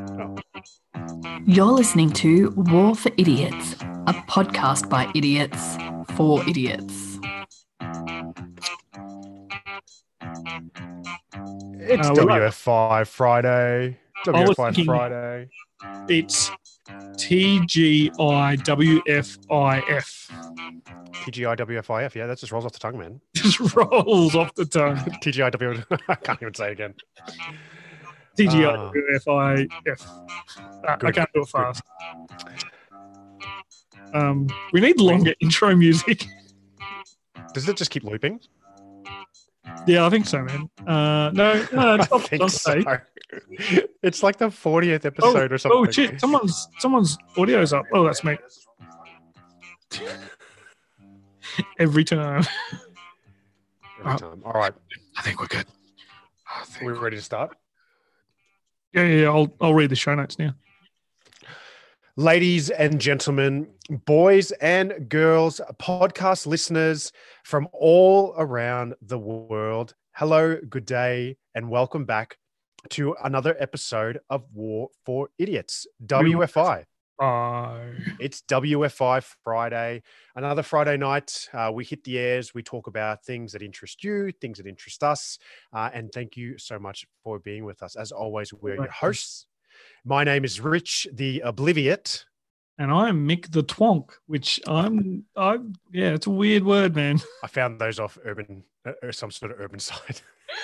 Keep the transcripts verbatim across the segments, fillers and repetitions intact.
Oh. You're listening to War for Idiots, a podcast by idiots for idiots. It's Uh, well, W F I Friday. W F I thinking- Friday. It's T G I W F I F. T G I W F I F. Yeah, that just rolls off the tongue, man. Just rolls off the tongue. T G I W. I can't even say it again. T G I W F I F. Uh, I Good, can't do it fast. Um, we need longer intro music. Does it just keep looping? Yeah, I think so, man. Uh, no, no, it's I not. think Don't so. say. It's like the fortieth episode or something. Oh shit! Someone's someone's audio's up. Oh, that's me. Every time. Every time. All right. I think we're good. I think We're ready to start. Yeah, yeah, yeah. I'll I'll read the show notes now. Ladies and gentlemen, boys and girls, podcast listeners from all around the world, hello, good day, and welcome back to another episode of War for Idiots, W F I. Bye. It's W F I Friday, another Friday night. Uh, we hit the airs. We talk about things that interest you, things that interest us. Uh, and thank you so much for being with us. As always, we're your hosts. My name is Rich the Obliviate. And I'm Mick the Twonk, which I'm, I'm, yeah, it's a weird word, man. I found those off urban, uh, or some sort of urban site.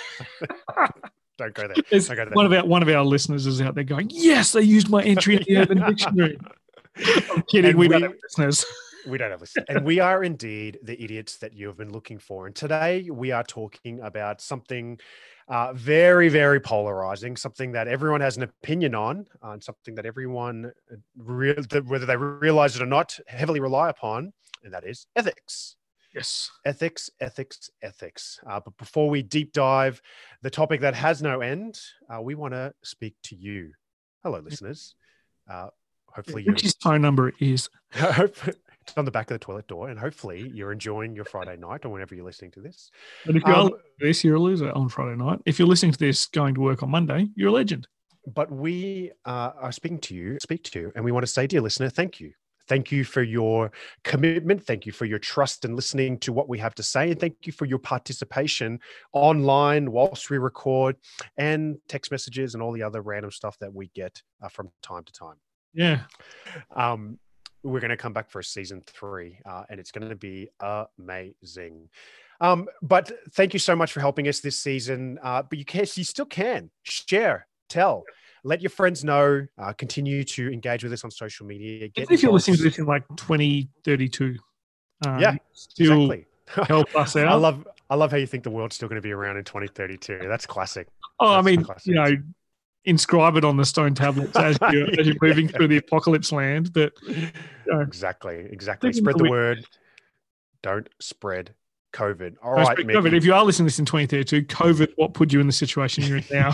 Don't go there. It's Don't go there. one of our one of our listeners is out there going, yes, they used my entry in the Urban Dictionary. I'm kidding. And We, we- don't have listeners. We don't have listeners. And we are indeed the idiots that you have been looking for. And today we are talking about something uh, very, very polarizing, something that everyone has an opinion on, uh, and something that everyone, re- that whether they realize it or not, heavily rely upon, and that is ethics. Yes. Ethics, ethics, ethics. Uh, but before we deep dive the topic that has no end, uh, we want to speak to you. Hello, listeners. Uh, hopefully you Richie's phone number is it's on the back of the toilet door, and hopefully you're enjoying your Friday night or whenever you're listening to this. And if you're Um, listening to this, you're a loser on Friday night. If you're listening to this going to work on Monday, you're a legend. But we uh, are speaking to you, speak to you, and we want to say, dear listener, thank you. Thank you for your commitment. Thank you for your trust and listening to what we have to say. And thank you for your participation online whilst we record, and text messages and all the other random stuff that we get uh, from time to time. Yeah. Um, we're going to come back for season three, uh, and it's going to be amazing. Um, but thank you so much for helping us this season. Uh, but you can, you still can share, tell, let your friends know, uh, continue to engage with us on social media. Get Even if you're involved. listening to this in like twenty thirty-two, um, Yeah, still exactly. help us out. I love, I love how you think the world's still going to be around in twenty thirty-two. That's classic. Oh, I That's mean, classic. you know, inscribe it on the stone tablets as you're, as you're moving through the apocalypse land. But uh, Exactly, exactly. Thinking Spread that the we- word. Don't spread COVID. All don't right, speak Mick. COVID. If you are listening to this in twenty thirty-two, COVID, what put you in the situation you're in now?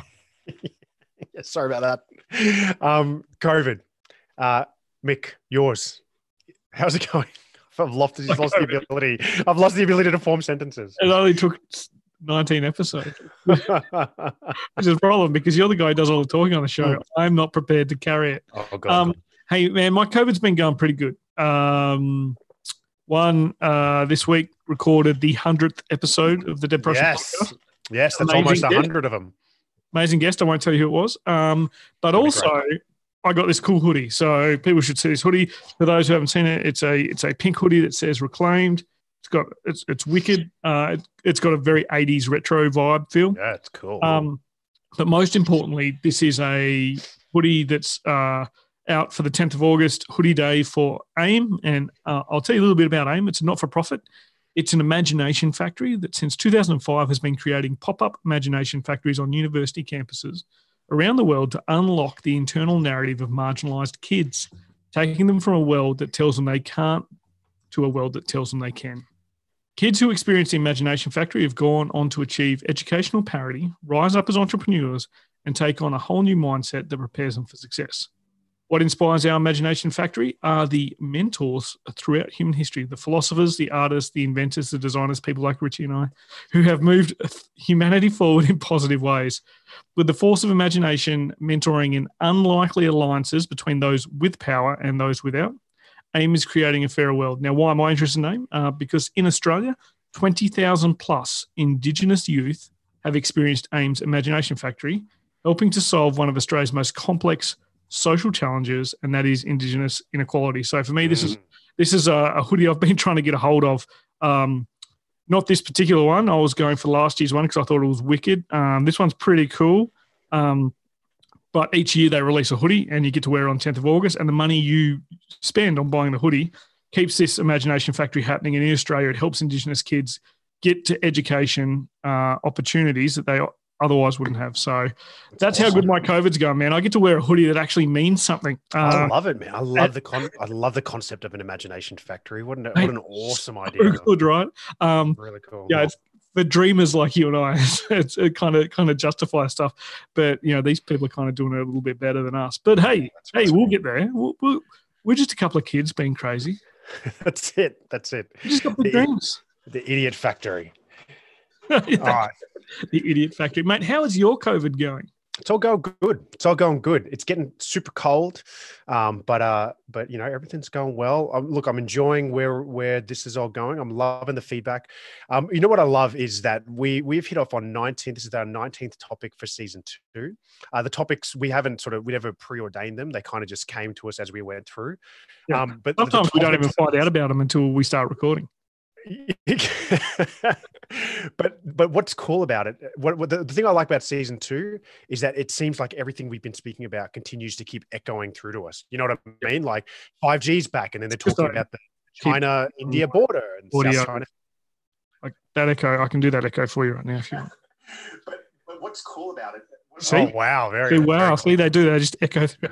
Yeah, sorry about that. Um, COVID. Uh, Mick, yours. How's it going? I've lost, I've lost the ability. I've lost the ability to form sentences. It only took nineteen episodes, which is a problem because you're the guy who does all the talking on the show. I'm not prepared to carry it. oh God. Um, hey, man, my COVID's been going pretty good. Um, one uh, this week recorded the hundredth episode of the Dead Prussia yes, podcast. yes, that's Amazing almost a guest. hundred of them. Amazing guest. I won't tell you who it was. Um, but That'd be also, I got this cool hoodie. So people should see this hoodie. For those who haven't seen it, it's a it's a pink hoodie that says "Reclaimed." It's got it's it's wicked. Uh, it, it's got a very eighties retro vibe feel. Yeah, it's cool. Um, but most importantly, this is a hoodie that's uh, out for the tenth of August, hoodie day for AIM. And uh, I'll tell you a little bit about AIM. It's a not-for-profit. It's an imagination factory that since two thousand five has been creating pop-up imagination factories on university campuses around the world to unlock the internal narrative of marginalised kids, taking them from a world that tells them they can't to a world that tells them they can. Kids who experience the Imagination Factory have gone on to achieve educational parity, rise up as entrepreneurs, and take on a whole new mindset that prepares them for success. What inspires our imagination factory are the mentors throughout human history, the philosophers, the artists, the inventors, the designers, people like Richie and I, who have moved humanity forward in positive ways. With the force of imagination, mentoring in unlikely alliances between those with power and those without, AIM is creating a fairer world. Now, why am I interested in AIM? Uh, because in Australia, twenty thousand plus Indigenous youth have experienced AIM's Imagination Factory, helping to solve one of Australia's most complex social challenges, and that is Indigenous inequality. So for me, this is this is a, a hoodie I've been trying to get a hold of. Um, not this particular one. I was going for last year's one because I thought it was wicked. Um, this one's pretty cool. Um, but each year they release a hoodie and you get to wear it on tenth of August, and the money you spend on buying the hoodie keeps this Imagination Factory happening. And in Australia, it helps Indigenous kids get to education uh, opportunities that they otherwise wouldn't have. So that's, that's awesome. How good my COVID's going, man. I get to wear a hoodie that actually means something. Uh, I love it, man. I love and, the con- I love the concept of an Imagination Factory. What an, what an awesome idea. Good, right? Um, really cool. Yeah, it's for dreamers like you and I. It's it kind of kind of justifies stuff, but you know these people are kind of doing it a little bit better than us. But hey, that's hey, we'll get there. We'll, we'll, we're just a couple of kids being crazy. That's it. That's it. We just got big the, dreams. The Idiot Factory. yeah. All right. The Idiot Factory. Mate, how is your COVID going? It's all going good. It's all going good. It's getting super cold, um, but uh, but you know everything's going well. Um, look, I'm enjoying where where this is all going. I'm loving the feedback. Um, you know what I love is that we we've hit off on nineteenth. This is our nineteenth topic for season two. Uh, the topics we haven't sort of we never preordained them. They kind of just came to us as we went through. Yeah. Um, but sometimes we don't even find out about them until we start recording. but but what's cool about it, what, what the, the thing I like about season two is that it seems like everything we've been speaking about continues to keep echoing through to us. You know what I mean? Like five G's back, and then they're talking about the China India border and audio. South China. Like that echo, I can do that echo for you right now if you want. but but what's cool about it? See? Oh wow, very see, wow. Very cool. See, they do that. They just echo through.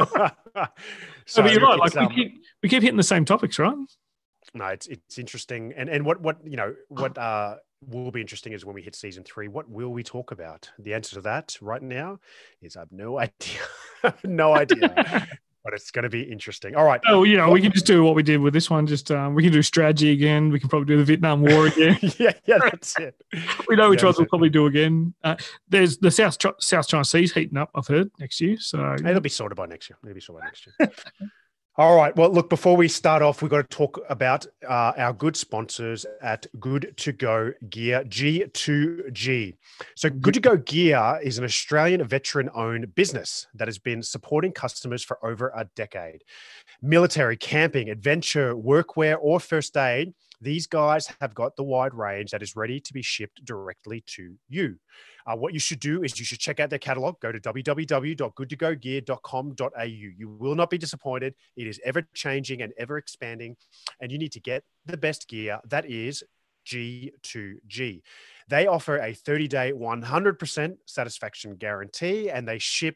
so, but you're right. Like we um, keep we keep hitting the same topics, right? No, it's it's interesting, and and what what you know what uh will be interesting is when we hit season three. What will we talk about? The answer to that right now is I have no idea, no idea, but it's going to be interesting. All right. Oh yeah, well, we can just do what we did with this one. Just um, we can do strategy again. We can probably do the Vietnam War again. yeah, yeah, that's it. we know which yeah, ones we'll probably do again. Uh, there's the South South China Sea's heating up. I've heard next year, so it'll be sorted by next year. It'll be sorted by next year. All right. Well, look, before we start off, we've got to talk about uh, our good sponsors at Good to Go Gear, G two G. So Good to Go Gear is an Australian veteran-owned business that has been supporting customers for over a decade. Military, camping, adventure, workwear, or first aid, these guys have got the wide range that is ready to be shipped directly to you. Uh, what you should do is you should check out their catalog. Go to w w w dot good to go gear dot com dot a u. You will not be disappointed. It is ever changing and ever expanding, and you need to get the best gear. That is G two G. They offer a thirty-day, one hundred percent satisfaction guarantee, and they ship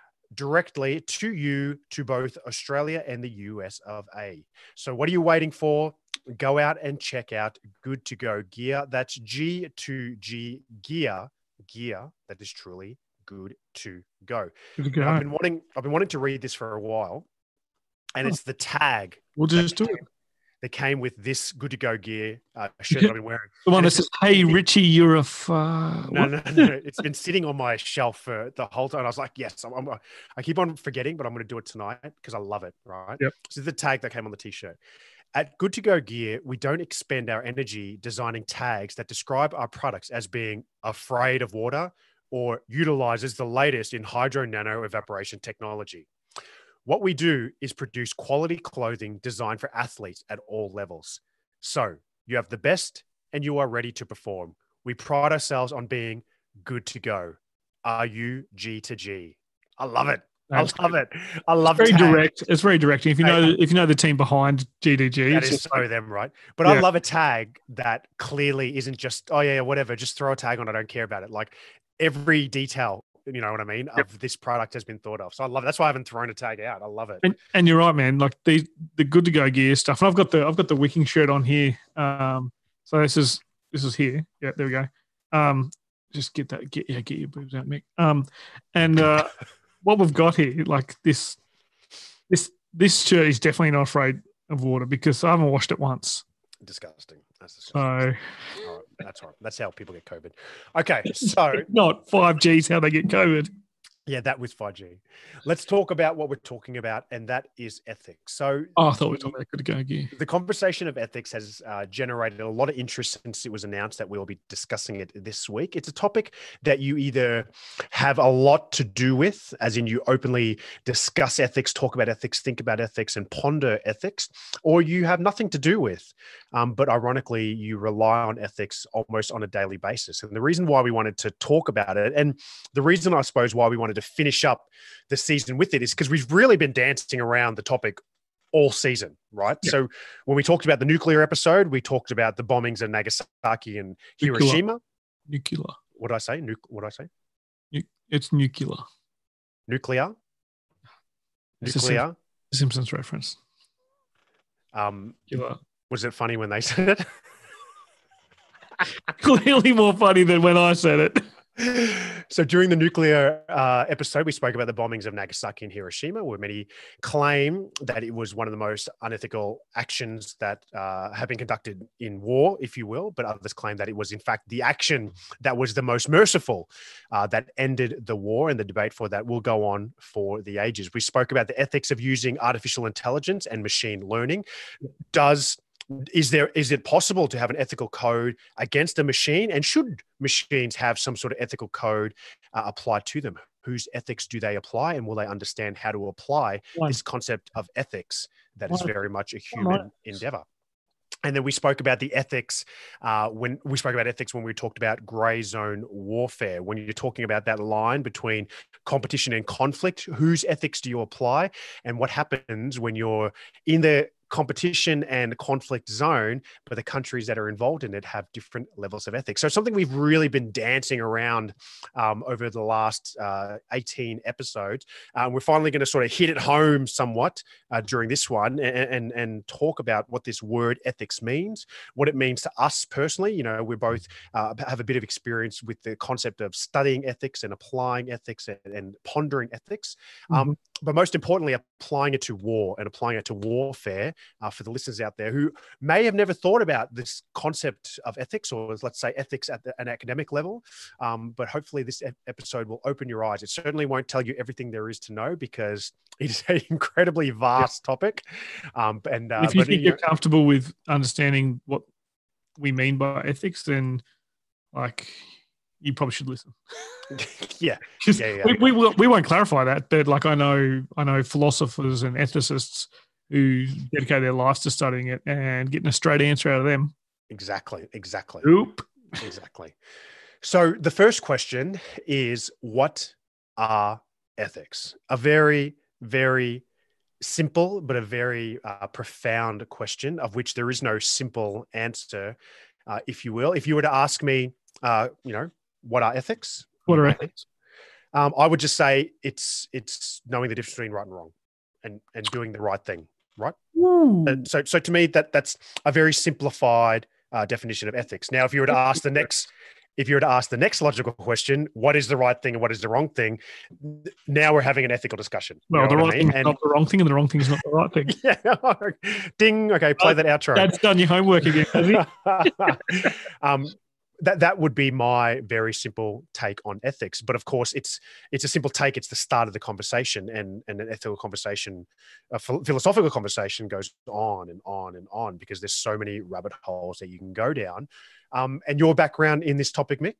directly to you to both Australia and the U S of A. So what are you waiting for? Go out and check out Good to Go Gear. That's G two G Gear. Gear that is truly good to go. Good to go. I've been wanting, I've been wanting to read this for a while, and oh. it's the tag. We'll just do it. That came with this Good to Go Gear uh, shirt that I've been wearing. The one that says, "Hey Richie, you're a." F- uh, no, no, no, no. It's been sitting on my shelf for the whole time. I was like, "Yes, I'm, I'm, I keep on forgetting, but I'm going to do it tonight because I love it." Right? Yep. This is the tag that came on the t-shirt. At Good to Go Gear, we don't expend our energy designing tags that describe our products as being afraid of water or utilizes the latest in hydro nano evaporation technology. What we do is produce quality clothing designed for athletes at all levels. So you have the best and you are ready to perform. We pride ourselves on being good to go. Are you G to G? I love it. That's I love good. it. I love it's very tag. direct. It's very direct. If you know, if you know the team behind G D G, that is so them, right? But yeah. I love a tag that clearly isn't just, oh yeah, whatever, just throw a tag on. I don't care about it. Like every detail, you know what I mean, yep. of this product has been thought of. So I love it. That's why I haven't thrown a tag out. I love it. And, and you're right, man. Like the the Good to Go Gear stuff. And I've got the I've got the wicking shirt on here. Um, so this is this is here. Yeah, there we go. Um, just get that. Get yeah, get your boobs out, Mick. Um, and uh. What we've got here, like this, This this shirt is definitely not afraid of water because I haven't washed it once. Disgusting. That's So disgusting. All right, that's all right. That's how people get COVID. Okay, so not five G's how they get COVID. yeah, that was five G. Let's talk about what we're talking about, and that is ethics. So Oh, I thought we were talking about good go gear. the conversation of ethics has uh, generated a lot of interest since it was announced that we'll be discussing it this week. It's a topic that you either have a lot to do with, as in you openly discuss ethics, talk about ethics, think about ethics, and ponder ethics, or you have nothing to do with. Um, but ironically, you rely on ethics almost on a daily basis. And the reason why we wanted to talk about it, and the reason I suppose why we wanted to finish up the season with it, is because we've really been dancing around the topic all season, right? Yeah. So when we talked about the nuclear episode, we talked about the bombings in Nagasaki and Nuclear. Hiroshima. Nuclear. What did I say? Nu- what did I say? Nu- It's nuclear. Nuclear. It's a Nuclear. Simpsons reference. Um, Nuclear. was it funny when they said it? Clearly more funny than when I said it. So during the nuclear uh, episode, we spoke about the bombings of Nagasaki and Hiroshima, where many claim that it was one of the most unethical actions that uh, have been conducted in war, if you will, but others claim that it was in fact the action that was the most merciful uh, that ended the war, and the debate for that will go on for the ages. We spoke about the ethics of using artificial intelligence and machine learning. Does Is there is it possible to have an ethical code against a machine? And should machines have some sort of ethical code uh, applied to them? Whose ethics do they apply, and will they understand how to apply One. this concept of ethics that is One. very much a One. human endeavor? And then we spoke about the ethics uh, when we spoke about ethics when we talked about gray zone warfare. When you're talking about that line between competition and conflict, whose ethics do you apply? And what happens when you're in the competition and conflict zone, but the countries that are involved in it have different levels of ethics? So something we've really been dancing around um, over the last uh, eighteen episodes. Um, we're finally going to sort of hit it home somewhat uh, during this one and, and, and talk about what this word ethics means, what it means to us personally. You know, we both uh, have a bit of experience with the concept of studying ethics and applying ethics and, and pondering ethics. Um, Mm-hmm. But most importantly, applying it to war and applying it to warfare uh, for the listeners out there who may have never thought about this concept of ethics, or let's say ethics at the, an academic level. Um, but hopefully this ep- episode will open your eyes. It certainly won't tell you everything there is to know, because it is an incredibly vast yeah. topic. Um, and uh, if you but, think you you're comfortable with understanding what we mean by ethics, then like you probably should listen. yeah, yeah, yeah. We, we, will, we won't clarify that, but like I know, I know philosophers and ethicists who dedicate their lives to studying it and getting a straight answer out of them. Exactly, exactly. Oop. Exactly. So the first question is, what are ethics? A very, very simple, but a very uh, profound question, of which there is no simple answer, uh, if you will. If you were to ask me, uh, you know, what are ethics? What are ethics? Um, I would just say it's it's knowing the difference between right and wrong, and and doing the right thing, right? And so so to me that that's a very simplified uh, definition of ethics. Now, if you were to ask the next, if you were to ask the next logical question, what is the right thing and what is the wrong thing? Now we're having an ethical discussion. Well, you know the right I mean? thing is not the wrong thing, and the wrong thing is not the right thing. Yeah. Ding. Okay, play that outro. Dad's done your homework again, has he? um, That that would be my very simple take on ethics. But of course, it's it's a simple take. It's the start of the conversation, and, and an ethical conversation, a philosophical conversation goes on and on and on, because there's so many rabbit holes that you can go down. Um, and your background in this topic, Mick?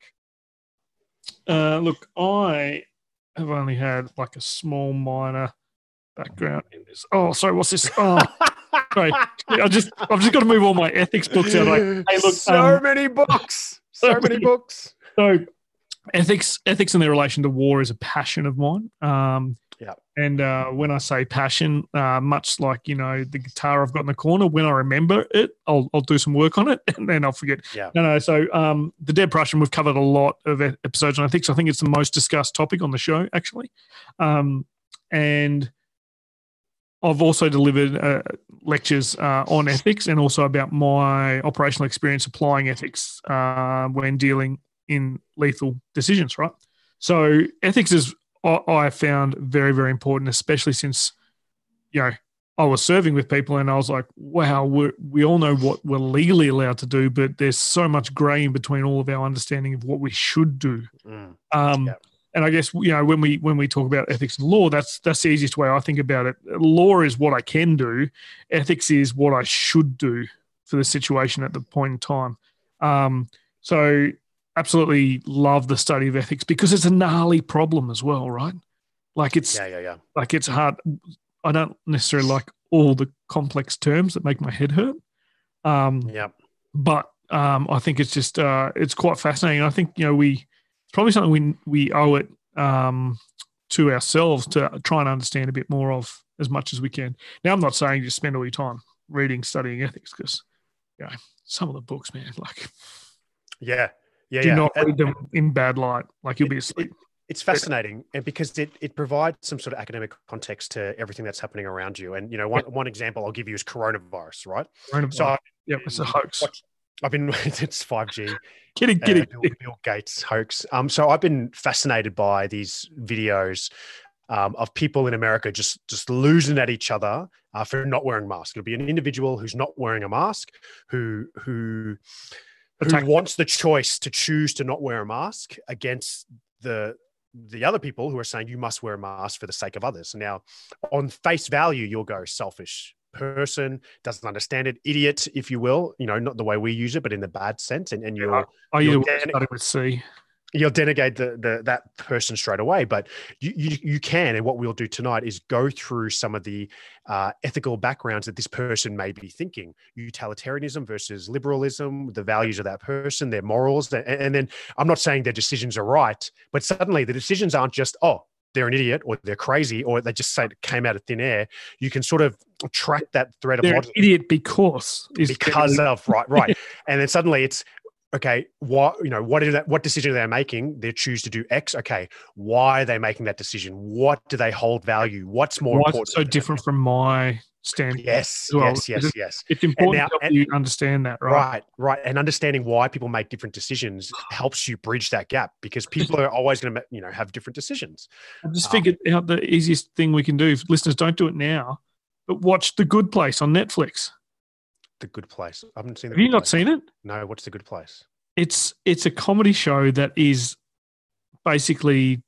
Uh, look, I have only had like a small minor background in this. Oh, sorry, what's this? Oh, sorry. I just I've just got to move all my ethics books out. Like, hey, look, so um, many books. So many books. So ethics, ethics in their relation to war is a passion of mine. Um, yeah. And uh, when I say passion, uh, much like, you know, the guitar I've got in the corner, when I remember it, I'll I'll do some work on it and then I'll forget. Yeah. No, no. So um, the Dead Prussian, we've covered a lot of episodes on ethics. I think it's the most discussed topic on the show, actually. Um, and I've also delivered uh, lectures uh, on ethics, and also about my operational experience applying ethics uh, when dealing in lethal decisions, right? So ethics is, I, I found very, very important, especially since you know, I was serving with people and I was like, wow, we we all know what we're legally allowed to do, but there's so much gray in between all of our understanding of what we should do. Mm. Um, Yeah. And I guess, you know, when we when we talk about ethics and law, that's that's the easiest way I think about it. Law is what I can do. Ethics is what I should do for the situation at the point in time. Um, so absolutely love the study of ethics because it's a gnarly problem as well, right? Like it's Yeah, yeah, yeah. like it's hard. I don't necessarily like all the complex terms that make my head hurt. Um, Yeah. But um, I think it's just uh, it's quite fascinating. I think, you know, we it's probably something we we owe it um, to ourselves to try and understand a bit more of as much as we can. Now, I'm not saying just spend all your time reading, studying ethics because, you know, some of the books, man, like Yeah. Yeah. do yeah. not And- read them in bad light. Like you'll be asleep. It's fascinating, and because it, it provides some sort of academic context to everything that's happening around you. And, you know, one, one example I'll give you is coronavirus, right? So I- Yep, it's a hoax. Watch- I've been, it's five G, Kidding, uh, kidding. Bill, Bill Gates hoax. Um, so I've been fascinated by these videos um, of people in America just, just losing at each other uh, for not wearing masks. It'll be an individual who's not wearing a mask, who, who, who Attack- wants the choice to choose to not wear a mask against the, the other people who are saying you must wear a mask for the sake of others. Now, on face value, you'll go selfish person, doesn't understand it, idiot, if you will, you know, not the way we use it, but in the bad sense. And, and you'll, I you'll, either den- started with C. you'll denegate the, the, that person straight away. But you, you, you can, and what we'll do tonight is go through some of the uh, ethical backgrounds that this person may be thinking, utilitarianism versus liberalism, the values of that person, their morals. And, and then I'm not saying their decisions are right, but suddenly the decisions aren't just, oh, they're an idiot or they're crazy or they just say it came out of thin air. You can sort of track that thread of They're an logic idiot because is because of right, right. And then suddenly it's okay. What you know, what is that? What decision they're making? They choose to do X. Okay, why are they making that decision? What do they hold value? What's more why is it important? so different from my standpoint? Yes, as well? yes, yes, It's- yes. It's important now- to help and- you understand that, right? Right, right. And understanding why people make different decisions helps you bridge that gap because people are always going to, you know, have different decisions. I just Um, figured out the easiest thing we can do. If listeners, don't do it now, but watch The Good Place on Netflix. The Good Place. I haven't seen. The Have you Good not Place. seen it? No. What's The Good Place? It's it's a comedy show that is basically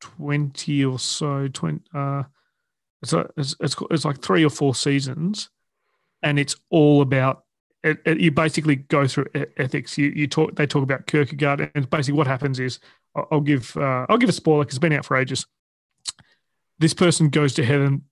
twenty or so. Twenty. Uh, it's, a, it's it's it's like three or four seasons, and it's all about. It, it, you basically go through e- ethics. You you talk. They talk about Kierkegaard, and basically what happens is I'll, I'll give uh, I'll give a spoiler because it's been out for ages. This person goes to heaven.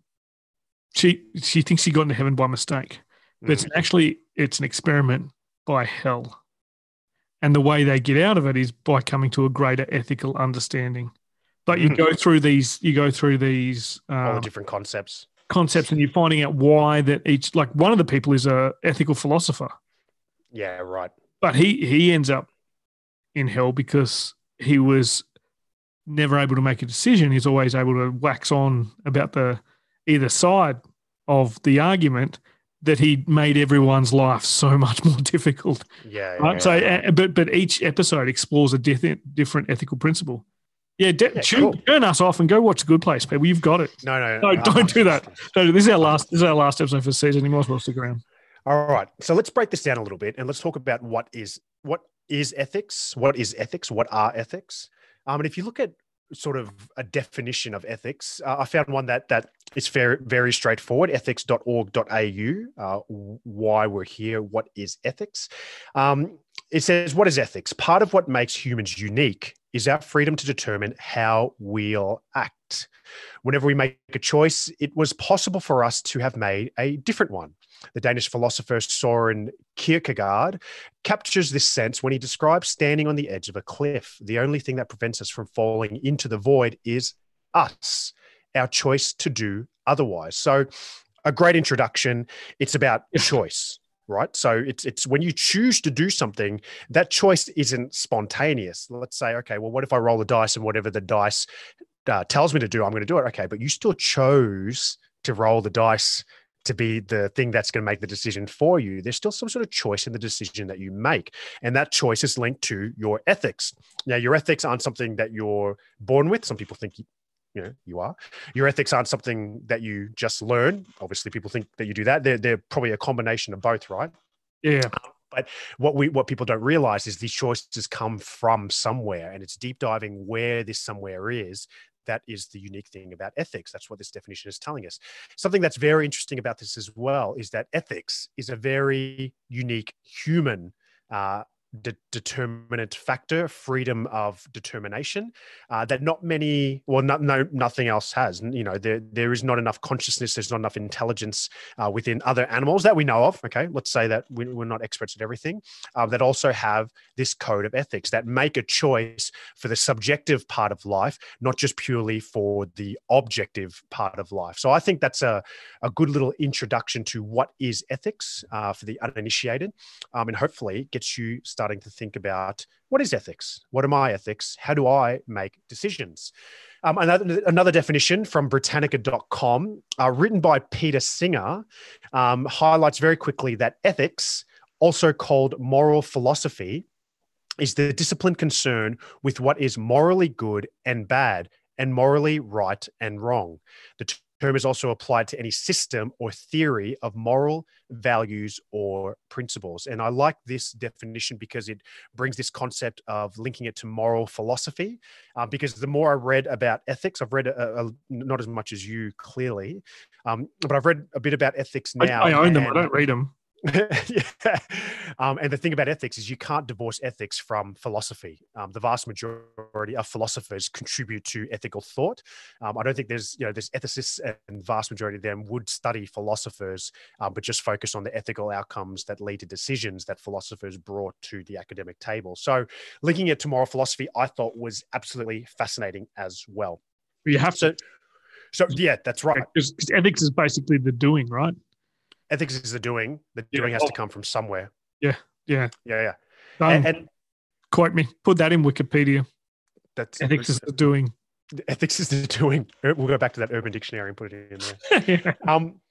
She she thinks she got into heaven by mistake, but it's Mm. actually it's an experiment by hell. And the way they get out of it is by coming to a greater ethical understanding. But you Mm. go through these, you go through these All the uh, different concepts. concepts, and you're finding out why that each. Like one of the people is a ethical philosopher, Yeah. Right. but he he ends up in hell because he was never able to make a decision. He's always able to wax on about the either side of the argument that he made everyone's life so much more difficult. Yeah. Right. yeah, So, yeah. uh, but but each episode explores a different different ethical principle. Yeah, de- Yeah, tune, cool. turn us off and go watch The Good Place, people. You've got it. no, no, No, no. don't do that. So this is our last. This is our last episode for the season. You might as well stick around. All right. So let's break this down a little bit and let's talk about what is what is ethics. What is ethics? What are ethics? Um, and if you look at sort of a definition of ethics, uh, I found one that that is very very straightforward. ethics dot org dot a u. Uh, why we're here. What is ethics? Um, it says, what is ethics? Part of what makes humans unique is our freedom to determine how we'll act. Whenever we make a choice, it was possible for us to have made a different one. The Danish philosopher Søren Kierkegaard captures this sense when he describes standing on the edge of a cliff. The only thing that prevents us from falling into the void is us, our choice to do otherwise. So a great introduction. It's about choice, right? So it's it's when you choose to do something, that choice isn't spontaneous. Let's say, okay, well, what if I roll the dice and whatever the dice uh, tells me to do, I'm going to do it. Okay, but you still chose to roll the dice to be the thing that's going to make the decision for you. There's still some sort of choice in the decision that you make. And that choice is linked to your ethics. Now, your ethics aren't something that you're born with. Some people think you know, you are. Your ethics aren't something that you just learn. Obviously, people think that you do that. They're, they're probably a combination of both, right? Yeah. But what we what people don't realize is these choices come from somewhere, and it's deep diving where this somewhere is. That is the unique thing about ethics. That's what this definition is telling us. Something that's very interesting about this as well is that ethics is a very unique human uh, de- determinant factor, freedom of determination, uh, that not many, well, not, no, nothing else has. You know, there there is not enough consciousness, there's not enough intelligence uh, within other animals that we know of. Okay, let's say that we, we're not experts at everything, uh, that also have this code of ethics that make a choice for the subjective part of life, not just purely for the objective part of life. So I think that's a, a good little introduction to what is ethics uh, for the uninitiated, um, and hopefully gets you starting to think about what is ethics? What are my ethics? How do I make decisions? Um, another, another definition from Britannica dot com, uh, written by Peter Singer, um, highlights very quickly that ethics, also called moral philosophy, is the disciplined concern with what is morally good and bad and morally right and wrong. The term is also applied to any system or theory of moral values or principles. And I like this definition because it brings this concept of linking it to moral philosophy. Uh, because the more I read about ethics, I've read a, a, not as much as you clearly, um, but I've read a bit about ethics now. I, I own them. and, I don't read them. yeah. Um, and the thing about ethics is you can't divorce ethics from philosophy. Um, the vast majority of philosophers contribute to ethical thought. Um, I don't think there's, you know, there's ethicists, and the vast majority of them would study philosophers, um, but just focus on the ethical outcomes that lead to decisions that philosophers brought to the academic table. So linking it to moral philosophy, I thought was absolutely fascinating as well. You have so, to. So yeah, that's right. Because ethics is basically the doing, right? Ethics is the doing. The Yeah. doing has to come from somewhere. Yeah, yeah. Yeah, yeah. Um, and, and quote me. Put that in Wikipedia. That's ethics is the doing. Ethics is the doing. We'll go back to that Urban Dictionary and put it in there. yeah. Um,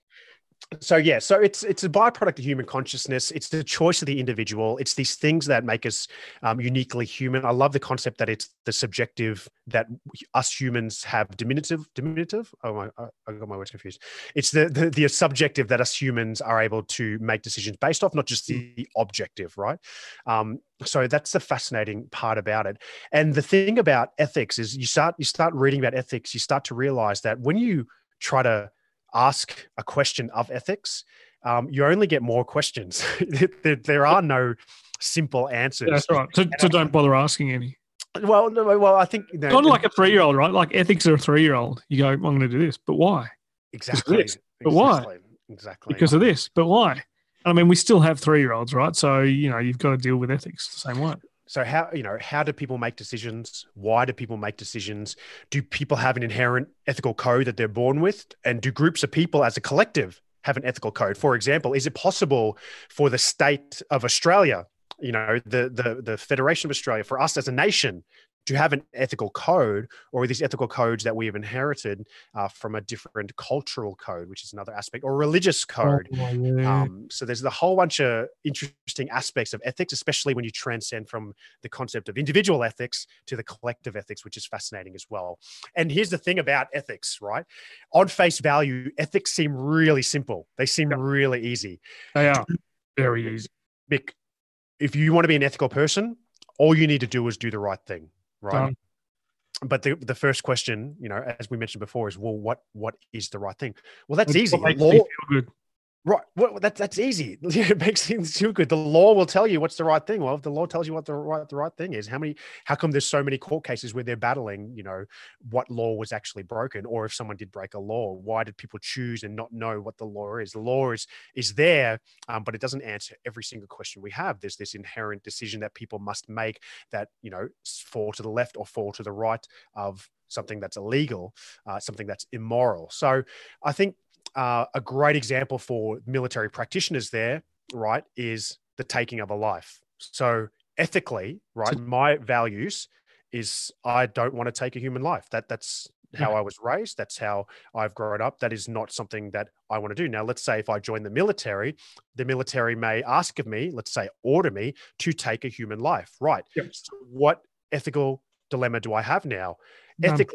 so yeah, so it's it's a byproduct of human consciousness. It's the choice of the individual. It's these things that make us um, uniquely human. I love the concept that it's the subjective, that us humans have diminutive, diminutive. Oh my, I got my words confused. It's the, the the subjective that us humans are able to make decisions based off, not just the, the objective, right? Um, so that's the fascinating part about it. And the thing about ethics is you start you start reading about ethics, you start to realize that when you try to ask a question of ethics, um, you only get more questions. there, there are no simple answers. That's right. So, so don't bother asking any. Well, no, well, I think you know, not like a three-year-old, right? Like ethics are a three-year-old. You go, I'm going to do this, but why? Exactly. This. But why? Exactly. Because of this, but why? I mean, we still have three-year-olds, right? So you know, you've got to deal with ethics the same way. So how, you know, how do people make decisions? Why do people make decisions? Do people have an inherent ethical code that they're born with? And do groups of people as a collective have an ethical code? For example, is it possible for the state of Australia, you know, the, the, the Federation of Australia, for us as a nation to have an ethical code, or these ethical codes that we have inherited uh, from a different cultural code, which is another aspect, or religious code? Oh, yeah. Um, so there's a whole bunch of interesting aspects of ethics, especially when you transcend from the concept of individual ethics to the collective ethics, which is fascinating as well. And here's the thing about ethics, right? On face value, ethics seem really simple. They seem yeah. really easy. They are very easy. Mick, if you want to be an ethical person, all you need to do is do the right thing. Right. Um, but the, the first question, you know, as we mentioned before, is, well, what what is the right thing? Well, that's easy. Law, right. Well, that, that's easy. It makes things feel good. The law will tell you what's the right thing. Well, if the law tells you what the right the right thing is, how many, how come there's so many court cases where they're battling, you know, what law was actually broken, or if someone did break a law, why did people choose and not know what the law is? The law is is there, um, but it doesn't answer every single question we have. There's this inherent decision that people must make that, you know, fall to the left or fall to the right of something that's illegal, uh, something that's immoral. So I think Uh, a great example for military practitioners there, right, is the taking of a life. So ethically, right, my values is I don't want to take a human life. That that's how I was raised. That's how I've grown up. That is not something that I want to do. Now, let's say if I join the military, the military may ask of me, let's say order me to take a human life, right? Yep. So what ethical dilemma do I have now? None. Ethically,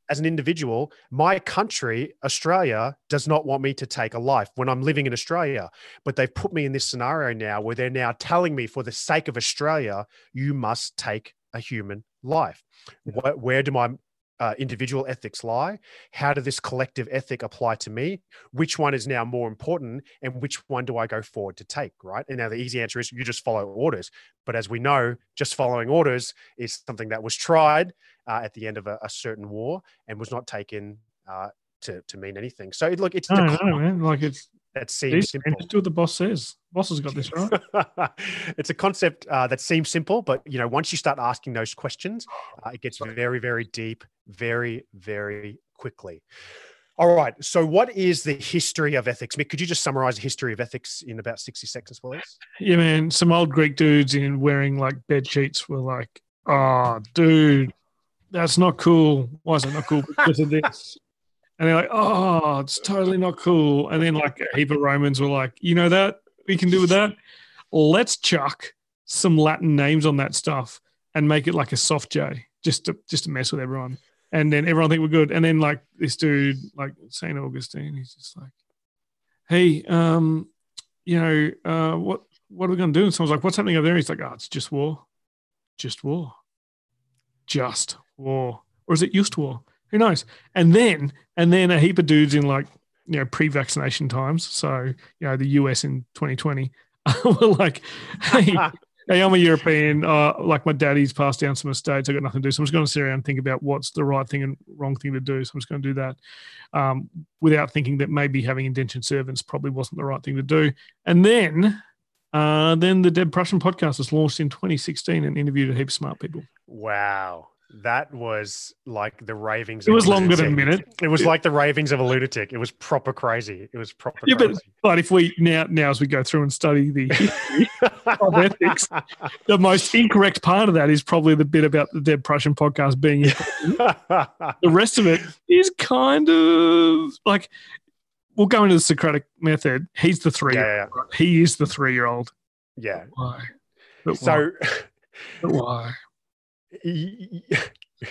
as an individual, my country, Australia, does not want me to take a life when I'm living in Australia. But they've put me in this scenario now where they're now telling me, for the sake of Australia, you must take a human life. Where, where do my uh, individual ethics lie? How does this collective ethic apply to me? Which one is now more important, and which one do I go forward to take, right? And now the easy answer is you just follow orders. But as we know, just following orders is something that was tried uh, at the end of a, a certain war and was not taken uh, to, to mean anything. So look, it's no, the no, man. Like it's that seems simple. Just do what the boss says. Boss has got this right. It's a concept uh, that seems simple, but you know, once you start asking those questions, uh, it gets very, very deep, very, very quickly. All right. So, what is the history of ethics, Mick? Could you just summarize the history of ethics in about sixty seconds, please? Yeah, man. Some old Greek dudes in wearing like bed sheets were like, "Oh, dude, that's not cool. Why is it not cool? Because of this." And they're like, oh, it's totally not cool. And then like a heap of Romans were like, you know that? We can do with that? Let's chuck some Latin names on that stuff and make it like a soft J just to just to mess with everyone. And then everyone think we're good. And then like this dude, like Saint Augustine, he's just like, hey, um, you know, uh, what what are we going to do? And someone's like, what's happening over there? He's like, oh, it's just war. Just war. Just war. Or is it used war? Who knows? And then, and then a heap of dudes in like, you know, pre-vaccination times. So, you know, the U S in twenty twenty were like, hey, hey, I'm a European. Uh, like my daddy's passed down some estates. I got nothing to do. So I'm just going to sit around and think about what's the right thing and wrong thing to do. So I'm just going to do that um, without thinking that maybe having indentured servants probably wasn't the right thing to do. And then, uh, then the Dead Prussian podcast was launched in twenty sixteen and interviewed a heap of smart people. Wow. That was like the ravings. It was longer than a minute. It was like the ravings of a lunatic. It was proper crazy. It was proper yeah, crazy. But, but if we now, now as we go through and study the history of ethics, the most incorrect part of that is probably the bit about the Dead Prussian podcast being important. The rest of it is kind of like, we'll go into the Socratic method. He's the three-year-old. Yeah, yeah. He is the three-year-old. Yeah. But why? But so, why? But why? if,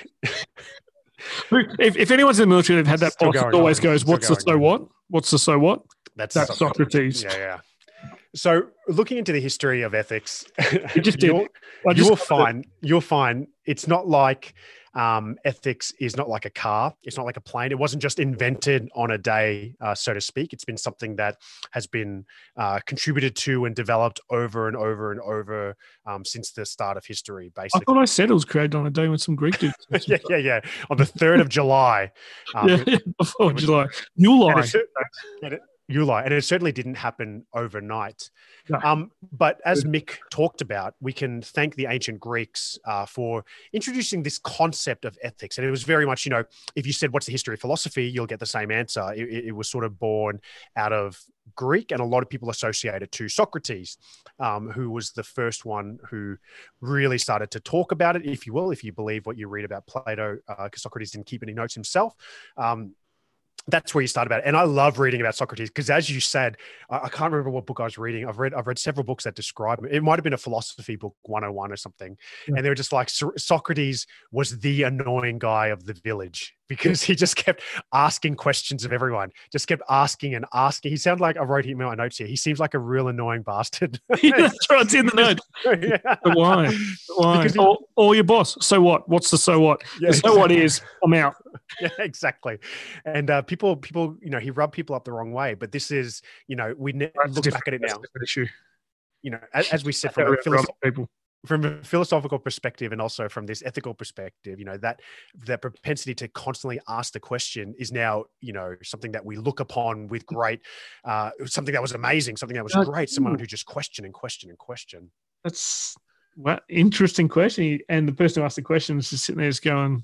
if anyone's in the military, they've had that boss that always on. goes, what's Still the so on. what? What's the so what? That's, That's Socrates. Yeah, yeah. So looking into the history of ethics, you just did. You'll, just you will find, you'll find it's not like um, ethics is not like a car. It's not like a plane. It wasn't just invented on a day, uh, so to speak. It's been something that has been uh, contributed to and developed over and over and over um, since the start of history, basically. I thought I said it was created on a day when some Greek dudes. yeah, yeah, yeah. On the third of July. Um, yeah, yeah, before was, July. You lie. You lie. And it certainly didn't happen overnight. No. Um, but as Mick talked about, we can thank the ancient Greeks uh, for introducing this concept of ethics. And it was very much, you know, if you said, what's the history of philosophy, you'll get the same answer. It, it was sort of born out of Greek, and a lot of people associate it to Socrates, um, who was the first one who really started to talk about it, if you will, if you believe what you read about Plato, because uh, Socrates didn't keep any notes himself. Um, That's where you start about it. And I love reading about Socrates because, as you said, I, I can't remember what book I was reading. I've read I've read several books that describe it. It might have been a philosophy book, one oh one or something. Yeah. And they were just like, so- Socrates was the annoying guy of the village because he just kept asking questions of everyone, just kept asking and asking. He sounded like, I wrote him in my notes here, he seems like a real annoying bastard. Yeah, that's right. It's in the notes. Yeah. But why? Why? He, or, or your boss. So what? What's the so what? Yeah, the so exactly. what is, I'm out. Yeah, exactly. And uh, people, people, you know, he rubbed people up the wrong way. But this is, you know, we ne- look back at it now. Issue. You know, as, as we said, from a, philosoph- people. from a philosophical perspective and also from this ethical perspective, you know, that that propensity to constantly ask the question is now, you know, something that we look upon with great, uh, something that was amazing, something that was great. Someone who just question and question and question. That's well, interesting question. And the person who asked the question is just sitting there just going,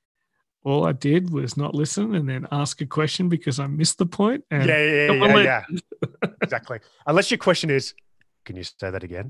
all I did was not listen and then ask a question because I missed the point. And yeah, yeah, yeah, yeah, yeah. Exactly. Unless your question is, can you say that again?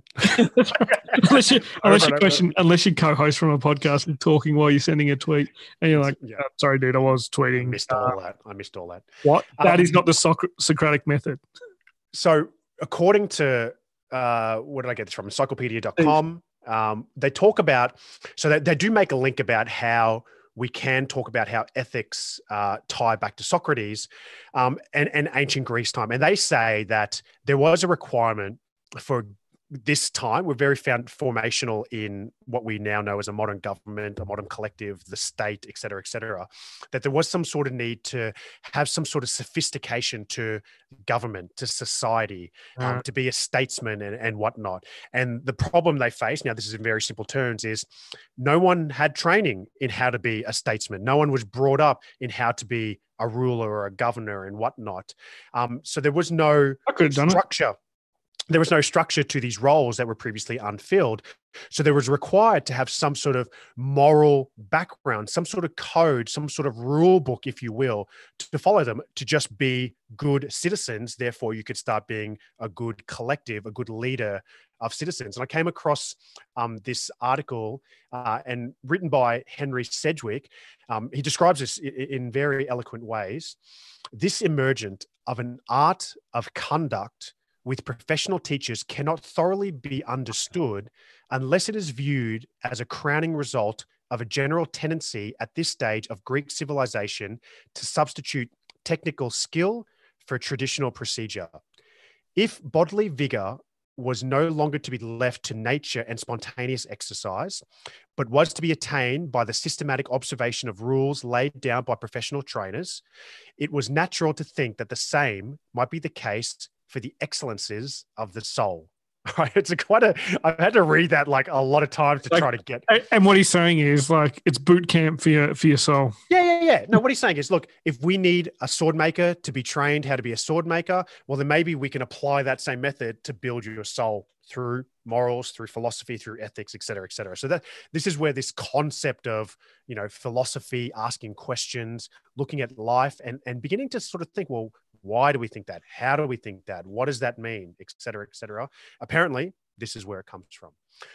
unless you, unless your question, unless your co-host from a podcast is talking while you're sending a tweet, and you're like, yeah. oh, "Sorry, dude, I was tweeting." I missed uh, all that. I missed all that. What? That um, is not the Soc- Socratic method. So, according to uh, where did I get this from? Encyclopedia dot com. Um, they talk about, so they, they do make a link about how we can talk about how ethics uh, tie back to Socrates um, and, and ancient Greece time. And they say that there was a requirement for this time. We're very found formational in what we now know as a modern government, a modern collective, the state, et cetera, et cetera, that there was some sort of need to have some sort of sophistication to government, to society, um, Right. to be a statesman and, and whatnot. And the problem they face, now this is in very simple terms, is no one had training in how to be a statesman. No one was brought up in how to be a ruler or a governor and whatnot. Um, so there was no I could have done it. structure. There was no structure to these roles that were previously unfilled. So there was required to have some sort of moral background, some sort of code, some sort of rule book, if you will, to follow them, to just be good citizens. Therefore, you could start being a good collective, a good leader of citizens. And I came across um, this article uh, and written by Henry Sedgwick. Um, he describes this in, in very eloquent ways. This emergent of an art of conduct with professional teachers cannot thoroughly be understood unless it is viewed as a crowning result of a general tendency at this stage of Greek civilization to substitute technical skill for traditional procedure. If bodily vigor was no longer to be left to nature and spontaneous exercise, but was to be attained by the systematic observation of rules laid down by professional trainers, it was natural to think that the same might be the case for the excellences of the soul. Right? It's a quite a, I've had to read that like a lot of times to Like, try to get. And what he's saying is like, it's boot camp for your, for your soul. Yeah, yeah, yeah. No, what he's saying is, look, if we need a sword maker to be trained how to be a sword maker, well, then maybe we can apply that same method to build your soul through morals, through philosophy, through ethics, et cetera, et cetera. So that this is where this concept of, you know, philosophy, asking questions, looking at life and, and beginning to sort of think, well, why do we think that? How do we think that? What does that mean? Et cetera, et cetera. Apparently, this is where it comes from.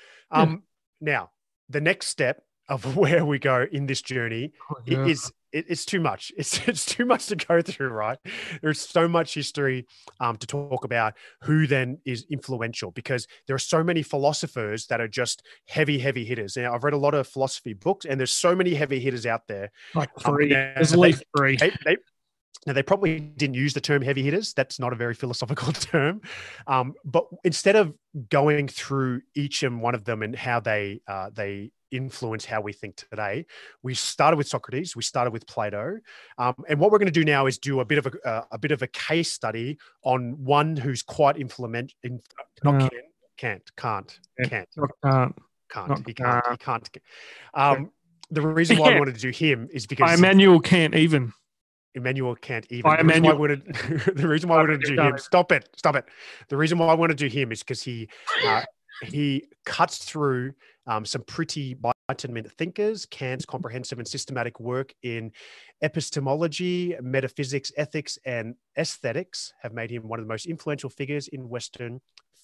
Um, yeah. Now, the next step of where we go in this journey oh, yeah. is it, it's too much. It's it's too much to go through, right? There's so much history um, to talk about who then is influential, because there are so many philosophers that are just heavy, heavy hitters. Now, I've read a lot of philosophy books, and there's so many heavy hitters out there. Like three. Um, there's at least three. They, they, Now, they probably didn't use the term heavy hitters. That's not a very philosophical term. Um, but instead of going through each and one of them and how they uh, they influence how we think today, we started with Socrates. We started with Plato. Um, and what we're going to do now is do a bit of a, uh, a bit of a case study on one who's quite influential. In, not uh, can't, can't, can't, can't, can't, can't. Not, He can't. uh, He can't. Um, the reason why I wanted to do him is because Immanuel can't even. Immanuel can't even. By The reason, why I Immanuel. wanted, the reason why I wanted to do him. Stop it. Stop it. The reason why I want to do him is because he uh, he cuts through um, some pretty Enlightenment thinkers. Kant's comprehensive and systematic work in epistemology, metaphysics, ethics, and aesthetics have made him one of the most influential figures in Western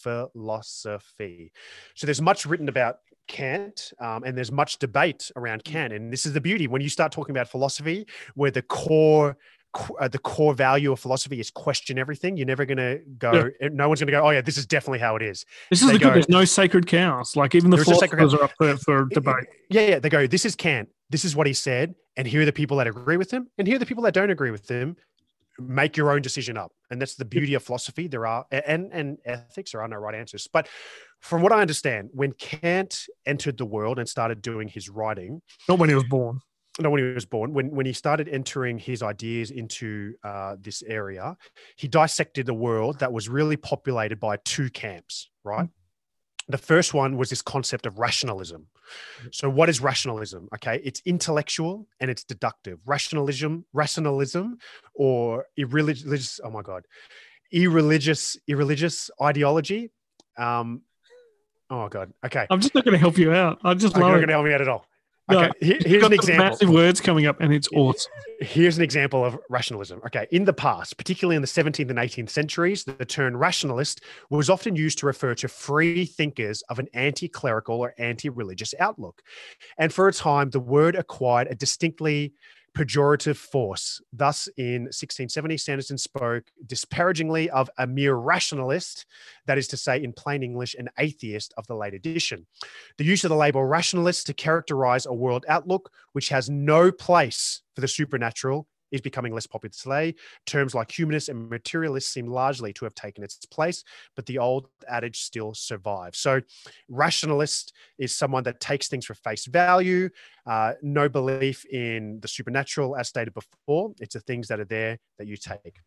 philosophy. So there's much written about Kant, um, and there's much debate around Kant. And this is the beauty when you start talking about philosophy, where the core uh, the core value of philosophy is question everything. You're never going to go, yeah. no one's going to go, oh yeah, this is definitely how it is. This is they the go, good, there's no sacred cows. Like even the philosophers are up for, for debate. Yeah, yeah. They go, this is Kant. This is what he said. And here are the people that agree with him. And here are the people that don't agree with him. Make your own decision up. And that's the beauty of philosophy. There are, and, and ethics, there are no right answers. But from what I understand, when Kant entered the world and started doing his writing. Not when he was born. Not when he was born. When, when he started entering his ideas into uh, this area, he dissected the world that was really populated by two camps, right? Mm-hmm. The first one was this concept of rationalism. So what is rationalism? Okay, it's intellectual and it's deductive. Rationalism, rationalism, or irreligious. Oh my God, irreligious, irreligious ideology. Um, oh my God. Okay, I'm just not going to help you out. I just I'm love not it. going to help me out at all. No, okay, Here, here's an example. Massive words coming up, and it's awesome. Here's an example of rationalism. Okay, in the past, particularly in the seventeenth and eighteenth centuries, the term rationalist was often used to refer to free thinkers of an anti-clerical or anti-religious outlook. And for a time, the word acquired a distinctly pejorative force. Thus, in sixteen seventy, Sanderson spoke disparagingly of a mere rationalist, that is to say, in plain English, an atheist of the late edition. The use of the label rationalist to characterize a world outlook which has no place for the supernatural is becoming less popular today. Terms like humanist and materialist seem largely to have taken its place, but the old adage still survives. So rationalist is someone that takes things for face value, uh, no belief in the supernatural, as stated before. It's the things that are there that you take.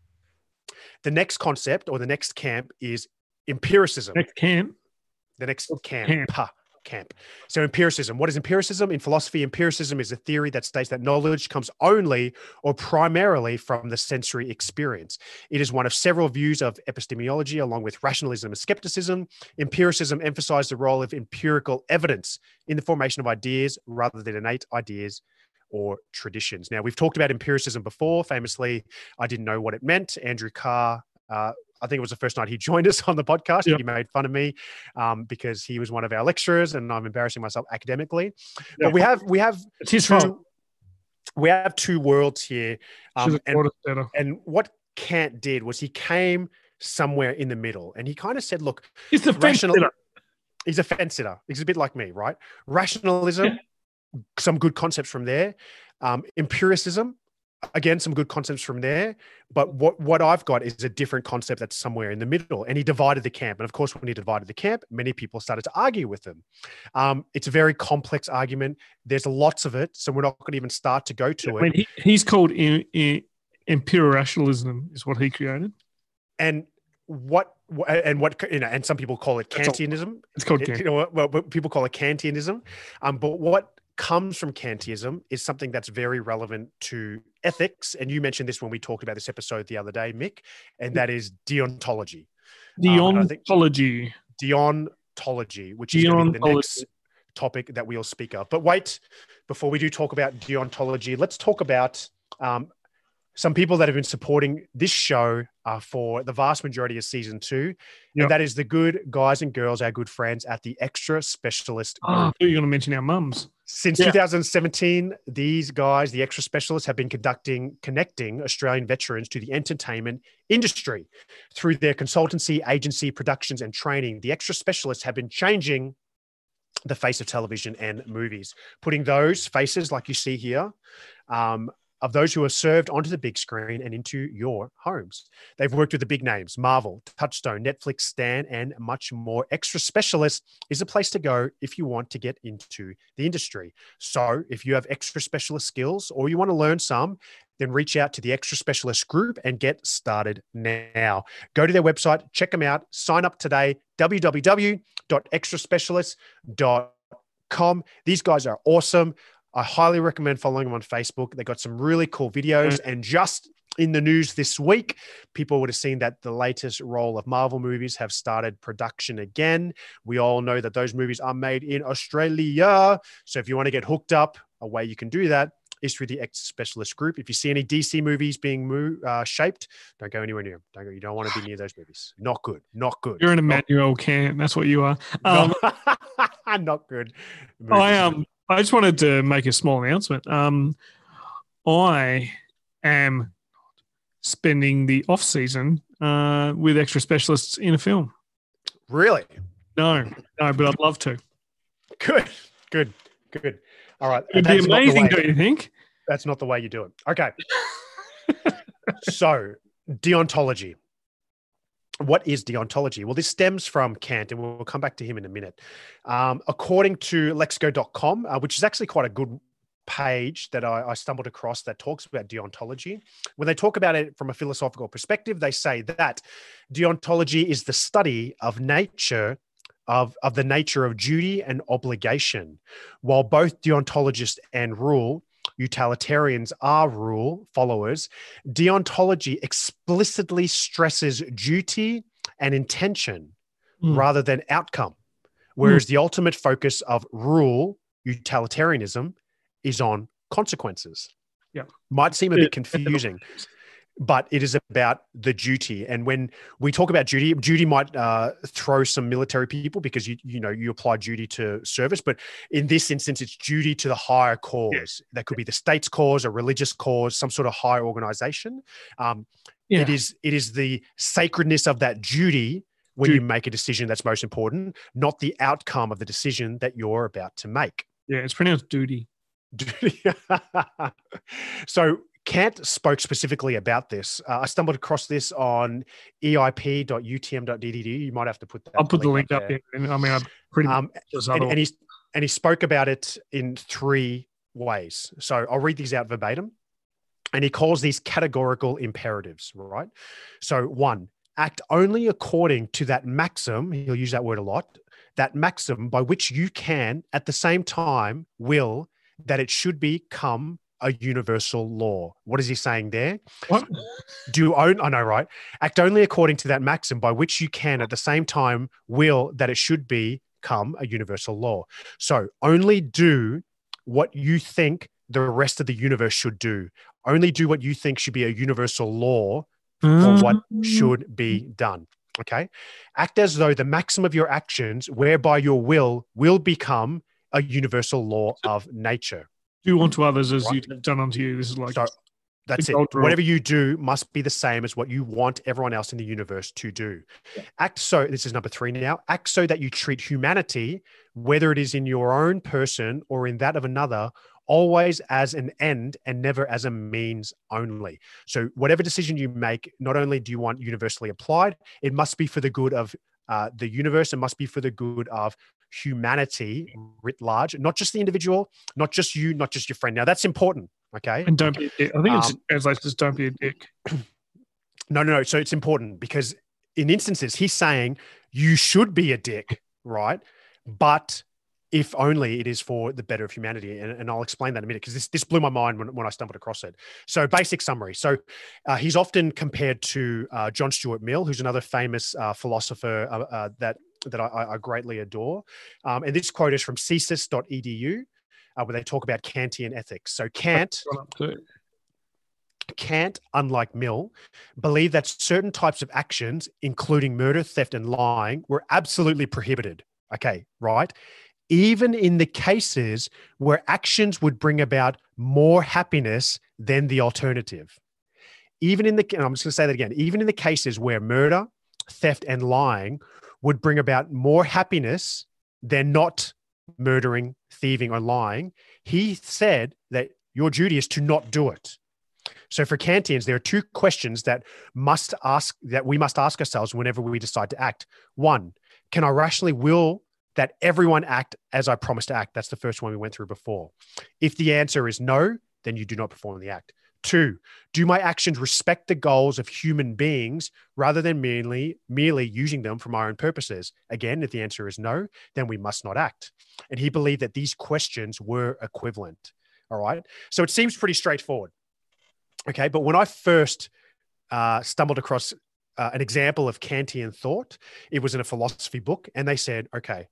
The next concept or the next camp is empiricism. Next camp? The next camp. Camp. Pa. Camp. So empiricism. What is empiricism? In philosophy, empiricism is a theory that states that knowledge comes only or primarily from the sensory experience. It is one of several views of epistemology, along with rationalism and skepticism. Empiricism emphasizes the role of empirical evidence in the formation of ideas rather than innate ideas or traditions. Now, we've talked about empiricism before. Famously, I didn't know what it meant. Andrew Carr, uh, I think it was the first night he joined us on the podcast. Yep. He made fun of me um, because he was one of our lecturers, and I'm embarrassing myself academically. Yep. But we have we have it's his two, fault. We have two worlds here, um, and, better. and what Kant did was he came somewhere in the middle, and he kind of said, "Look, he's a fence sitter. He's a fence sitter. He's a bit like me, right? Rationalism, yeah. Some good concepts from there. Um, empiricism." Again, some good concepts from there, but what, what I've got is a different concept that's somewhere in the middle. And he divided the camp. And of course, when he divided the camp, many people started to argue with him. Um, it's a very complex argument. There's lots of it, so we're not going to even start to go to I it. mean, he, he's called in, in, imperial rationalism is what he created. And what and what you know, and some people call it Kantianism. It's called Kant. You know, well, people call it Kantianism. Um, but what comes from Kantianism is something that's very relevant to ethics. And you mentioned this when we talked about this episode the other day, Mick, and that is deontology. Deontology. Um, deontology, which is going to be the next topic that we'll speak of. But wait, before we do talk about deontology, let's talk about um, some people that have been supporting this show uh, for the vast majority of season two. Yep. And that is the good guys and girls, our good friends at the Extra Specialist Group. Oh, I thought you were going to mention our mums. Since yeah. two thousand seventeen, these guys, the Extra Specialists, have been conducting, connecting Australian veterans to the entertainment industry through their consultancy, agency, productions, and training. The Extra Specialists have been changing the face of television and movies, putting those faces, like you see here, um, of those who are served onto the big screen and into your homes. They've worked with the big names, Marvel, Touchstone, Netflix, Stan, and much more. Extra Specialist is a place to go if you want to get into the industry. So if you have extra specialist skills or you want to learn some, then reach out to the Extra Specialist Group and get started now. Go to their website, check them out, sign up today, w w w dot extra specialist dot com. These guys are awesome. I highly recommend following them on Facebook. They got some really cool videos. Mm. And just in the news this week, people would have seen that the latest roll of Marvel movies have started production again. We all know that those movies are made in Australia. So if you want to get hooked up, a way you can do that is through the Extra Specialist Group. If you see any D C movies being move, uh, shaped, don't go anywhere near them. Don't go, you don't want to be near those movies. Not good. Not good. You're an Emmanuel Kant. That's what you are. Um, not good. Movies. I um. I just wanted to make a small announcement. Um, I am spending the off season uh, with Extra Specialists in a film. Really? No, no, but I'd love to. Good, good, good. All right. It'd be amazing, don't you think? That's not the way you do it. Okay. So, deontology. What is deontology? Well, this stems from Kant, and we'll come back to him in a minute. Um, according to lexico dot com, uh, which is actually quite a good page that I, I stumbled across that talks about deontology. When they talk about it from a philosophical perspective, they say that deontology is the study of nature, of, of the nature of duty and obligation. While both deontologists and rule, utilitarians are rule followers, deontology explicitly stresses duty and intention mm. rather than outcome, whereas mm. the ultimate focus of rule, utilitarianism, is on consequences. Yeah. Might seem a bit confusing, but it is about the duty. And when we talk about duty, duty might uh, throw some military people because you you know you apply duty to service, but in this instance, it's duty to the higher cause. Yeah. That could be the state's cause, a religious cause, some sort of higher organization. Um, yeah. It is it is the sacredness of that duty when duty. You make a decision that's most important, not the outcome of the decision that you're about to make. Yeah, it's pronounced duty. Duty. So Kant spoke specifically about this. Uh, I stumbled across this on E I P dot U T M dot D D D. You might have to put that. I'll put the link up there. Up there. I mean, I'm pretty. Um, and, and, he, and he spoke about it in three ways. So I'll read these out verbatim. And he calls these categorical imperatives, right? So one, act only according to that maxim. He'll use that word a lot. That maxim by which you can, at the same time, will that it should become a universal law. What is he saying there? What? Do own, I know, right? Act only according to that maxim by which you can at the same time will that it should become a universal law. So only do what you think the rest of the universe should do. Only do what you think should be a universal law for what should be done. Okay? Act as though the maxim of your actions, whereby your will will become a universal law of nature. Do unto others as right. You've done unto you. This is like so that's it. Whatever you do must be the same as what you want everyone else in the universe to do. Yeah. Act so, this is number three now, act so that you treat humanity, whether it is in your own person or in that of another, always as an end and never as a means only. So whatever decision you make, not only do you want universally applied, it must be for the good of uh, the universe. It must be for the good of humanity writ large, not just the individual, not just you, not just your friend. Now that's important. Okay. And don't be a dick. I think it's um, translates as don't be a dick. No, no, no. So it's important because in instances, he's saying you should be a dick, right? But if only it is for the better of humanity. And, and I'll explain that in a minute because this, this blew my mind when, when I stumbled across it. So basic summary. So uh, he's often compared to uh, John Stuart Mill, who's another famous uh, philosopher uh, uh, that that I, I greatly adore. Um, and this quote is from cesis dot E D U, uh, where they talk about Kantian ethics. So Kant, Kant, unlike Mill, believed that certain types of actions, including murder, theft, and lying, were absolutely prohibited. Okay, right? Even in the cases where actions would bring about more happiness than the alternative. Even in the, and I'm just going to say that again, even in the cases where murder, theft, and lying would bring about more happiness than not murdering, thieving, or lying, he said that your duty is to not do it. So for Kantians, there are two questions that must ask that we must ask ourselves whenever we decide to act. One, can I rationally will that everyone act as I promised to act? That's the first one we went through before. If the answer is no, then you do not perform the act. Two, do my actions respect the goals of human beings rather than merely, merely using them for my own purposes? Again, if the answer is no, then we must not act. And he believed that these questions were equivalent. All right. So it seems pretty straightforward. Okay. But when I first uh, stumbled across uh, an example of Kantian thought, it was in a philosophy book. And they said, okay,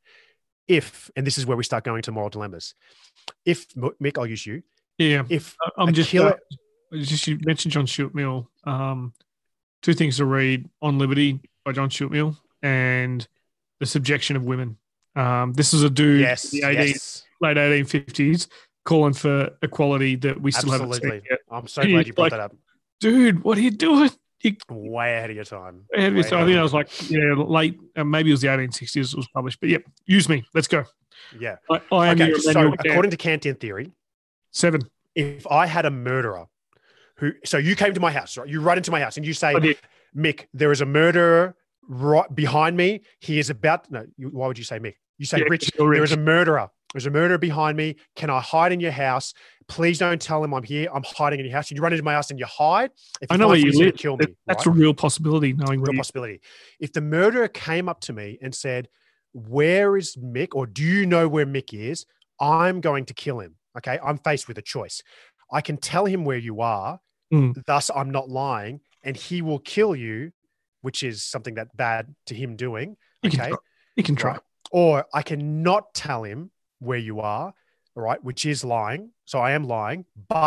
if, and this is where we start going to moral dilemmas. If, Mick, I'll use you. Yeah. If I'm just, killer, uh, just you mentioned John Stuart Mill. Um, two things to read: On Liberty by John Stuart Mill and The Subjection of Women. Um, this is a dude yes, in the eighteen, yes. late eighteen fifties calling for equality that we still Absolutely. haven't seen yet. I'm so glad you brought like, that up. Dude, what are you doing? You, Way ahead of your time. Ahead of your time. I think I was like, yeah, late. Uh, maybe it was the eighteen sixties it was published. But yeah, use me. Let's go. Yeah. I, I am okay, your so according to Kantian theory, seven. If I had a murderer who, so you came to my house, right? You run into my house and you say, Mick, there is a murderer right behind me. He is about, no, you, why would you say Mick? You say, yeah, Rich, Rich, there is a murderer. There's a murderer behind me. Can I hide in your house? Please don't tell him I'm here. I'm hiding in your house. And you run into my house and you hide. If I know where you live. Kill me, That's right? a real possibility. Knowing real you... possibility. If the murderer came up to me and said, where is Mick? Or do you know where Mick is? I'm going to kill him. Okay. I'm faced with a choice. I can tell him where you are. Mm. Thus, I'm not lying, and he will kill you, which is something that's bad to him doing. You okay. Can try. You can try. Right? Or I can not tell him where you are. All right. Which is lying. So I am lying, but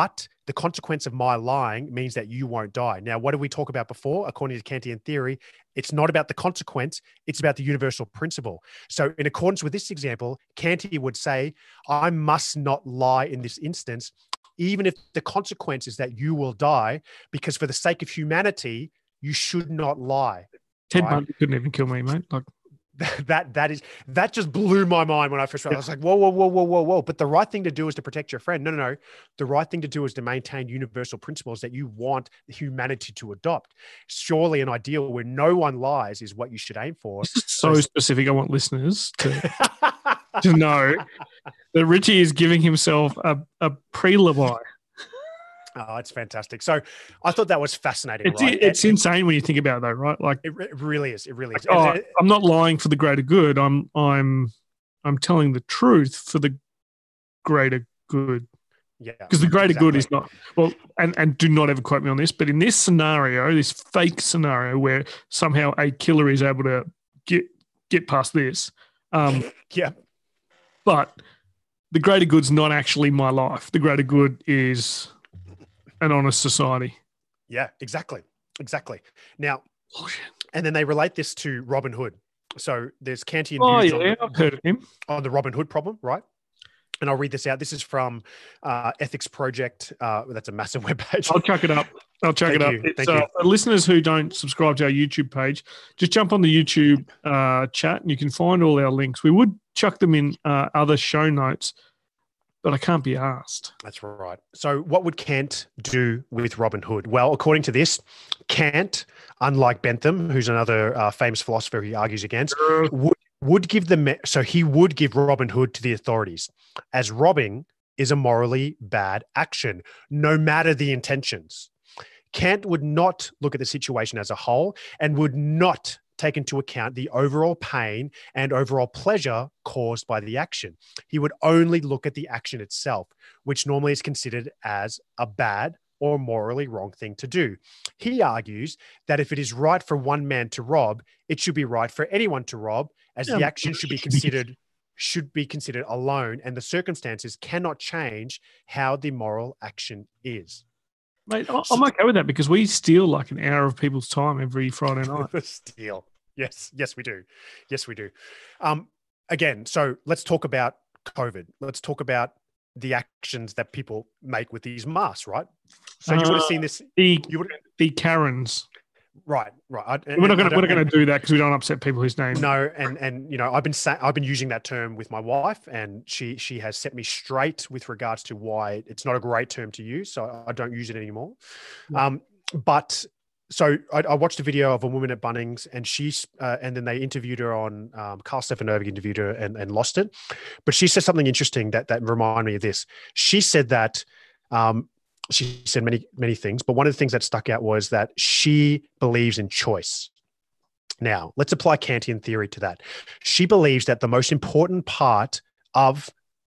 the consequence of my lying means that you won't die. Now, what did we talk about before? According to Kantian theory, it's not about the consequence, it's about the universal principle. So in accordance with this example, Kanti would say, I must not lie in this instance, even if the consequence is that you will die, because for the sake of humanity, you should not lie. Ted right? Bundy couldn't even kill me, mate. Like, That that is that just blew my mind when I first read it. I was like, whoa, whoa, whoa, whoa, whoa, whoa. But the right thing to do is to protect your friend. No, no, no. The right thing to do is to maintain universal principles that you want humanity to adopt. Surely an ideal where no one lies is what you should aim for. This is so specific. I want listeners to, to know that Richie is giving himself a, a pre-Levi. Oh, it's fantastic. So I thought that was fascinating. It's, right? it's and, insane when you think about it, though, right? Like it, it really is. It really is. Oh, it, I'm not lying for the greater good. I'm I'm I'm telling the truth for the greater good. Yeah, because the greater exactly. good is not well. And and do not ever quote me on this, but in this scenario, this fake scenario where somehow a killer is able to get get past this, um, yeah. But the greater good's not actually my life. The greater good is an honest society. Yeah, exactly. Exactly. Now, and then they relate this to Robin Hood. So there's Kantian oh, views yeah, on, the, I've heard of him. on the Robin Hood problem, right? And I'll read this out. This is from uh, Ethics Project. Uh, that's a massive webpage. I'll chuck it up. I'll chuck Thank it up. you. It's, Thank uh, you. for listeners who don't subscribe to our YouTube page, just jump on the YouTube uh, chat and you can find all our links. We would chuck them in uh, other show notes, but I can't be asked. That's right. So what would Kant do with Robin Hood? Well, according to this, Kant, unlike Bentham, who's another uh, famous philosopher he argues against, Uh, would, would give the so he would give Robin Hood to the authorities, as robbing is a morally bad action, no matter the intentions. Kant would not look at the situation as a whole and would not take into account the overall pain and overall pleasure caused by the action. He would only look at the action itself, which normally is considered as a bad or morally wrong thing to do. He argues that if it is right for one man to rob, it should be right for anyone to rob, as Yeah, the action should be considered should be considered alone, and the circumstances cannot change how the moral action is. Mate, I- I'm okay with that because we steal like an hour of people's time every Friday night. Steal. Yes, yes, we do. Yes, we do. Um, again, so let's talk about COVID. Let's talk about the actions that people make with these masks, right? So you would have Uh, seen this. The You would, the Karens. right, right. I, We're not and I going to don't- we're not going to do that because we don't upset people whose names. No, and and you know, I've been sa- I've been using that term with my wife, and she she has set me straight with regards to why it's not a great term to use, so I don't use it anymore. Yeah. Um, but so I, I watched a video of a woman at Bunnings, and she's uh, and then they interviewed her on um, Carl Stefanovic interviewed her and, and lost it, but she said something interesting that that reminded me of this. She said that. Um, She said many, many things, but one of the things that stuck out was that she believes in choice. Now, let's apply Kantian theory to that. She believes that the most important part of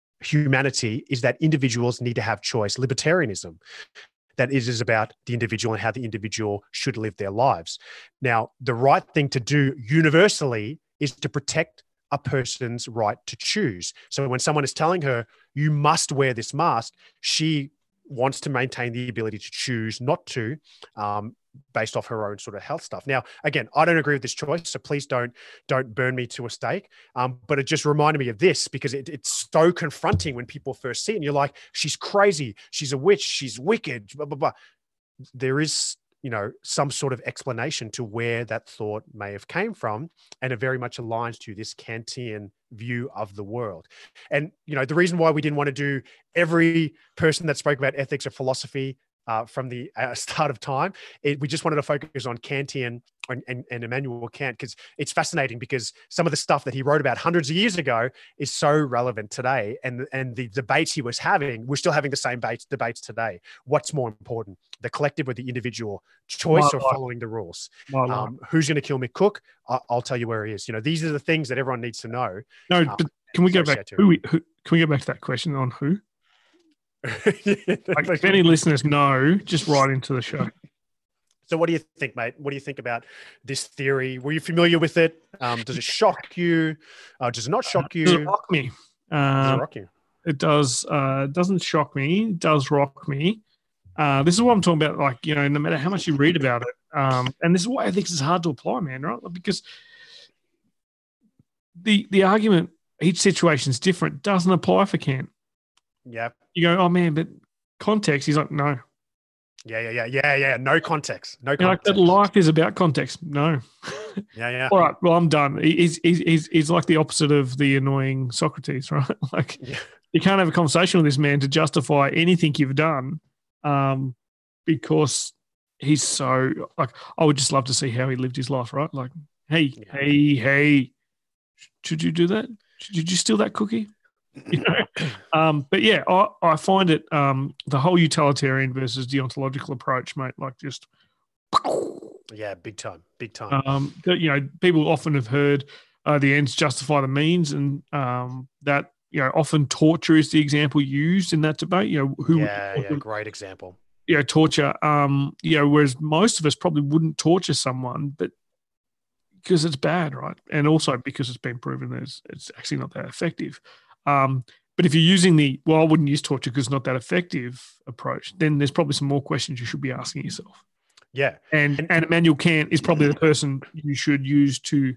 humanity is that individuals need to have choice, libertarianism, that it is about the individual and how the individual should live their lives. Now, the right thing to do universally is to protect a person's right to choose. So when someone is telling her, you must wear this mask, she wants to maintain the ability to choose not to, um, based off her own sort of health stuff. Now, again, I don't agree with this choice, so please don't don't burn me to a stake. Um, but it just reminded me of this because it, it's so confronting when people first see it, and you're like, she's crazy, she's a witch, she's wicked, blah blah blah. There is, you know, some sort of explanation to where that thought may have came from, and it very much aligns to this Kantian view of the world. And, you know, the reason why we didn't want to do every person that spoke about ethics or philosophy uh, from the uh, start of time, it, we just wanted to focus on Kantian and, and, and Immanuel Kant, because it's fascinating because some of the stuff that he wrote about hundreds of years ago is so relevant today. And, and the debates he was having, we're still having the same debates, debates today. What's more important, the collective or the individual, choice My or life. following the rules? My life. Um, who's going to kill Mick Cook? I- I'll tell you where he is. You know, these are the things that everyone needs to know. No, um, but can we go sorry, back? Satu. Who, we, who can we go back to that question on who? Like, if any listeners know, just write into the show. So what do you think, mate? What do you think about this theory? Were you familiar with it? Um, does it shock you? Uh, does it not shock you? Does it rock me? Does it Um, rock you? it does. Uh, it doesn't shock me. It does rock me. Uh, this is what I'm talking about. Like, you know, no matter how much you read about it, um, and this is why ethics is hard to apply, man, right? Because the the argument, each situation is different, doesn't apply for Kant. Yeah. You go, oh man, but context. He's like, no. Yeah, yeah, yeah, yeah, yeah. No context. No You're context. like, that life is about context. No. Yeah, yeah. All right. Well, I'm done. He's, he's, he's, he's like the opposite of the annoying Socrates, right? Like, Yeah. you can't have a conversation with this man to justify anything you've done, um, because he's so like. I would just love to see how he lived his life, right? Like, hey, Yeah. hey, hey, should you do that? Did you steal that cookie? You know? um, but yeah, I, I find it um, the whole utilitarian versus deontological approach, mate. Like just. Yeah, big time, big time. Um, that, you know, people often have heard uh, the ends justify the means, and um, that you know, often torture is the example used in that debate. You know, who yeah, would, yeah, great example. You know, torture. Um, you know, whereas most of us probably wouldn't torture someone, but because it's bad, right? And also because it's been proven that it's, it's actually not that effective. Um, but if you're using the well, I wouldn't use torture because it's not that effective approach, then there's probably some more questions you should be asking yourself. Yeah. And, and and Immanuel Kant is probably the person you should use to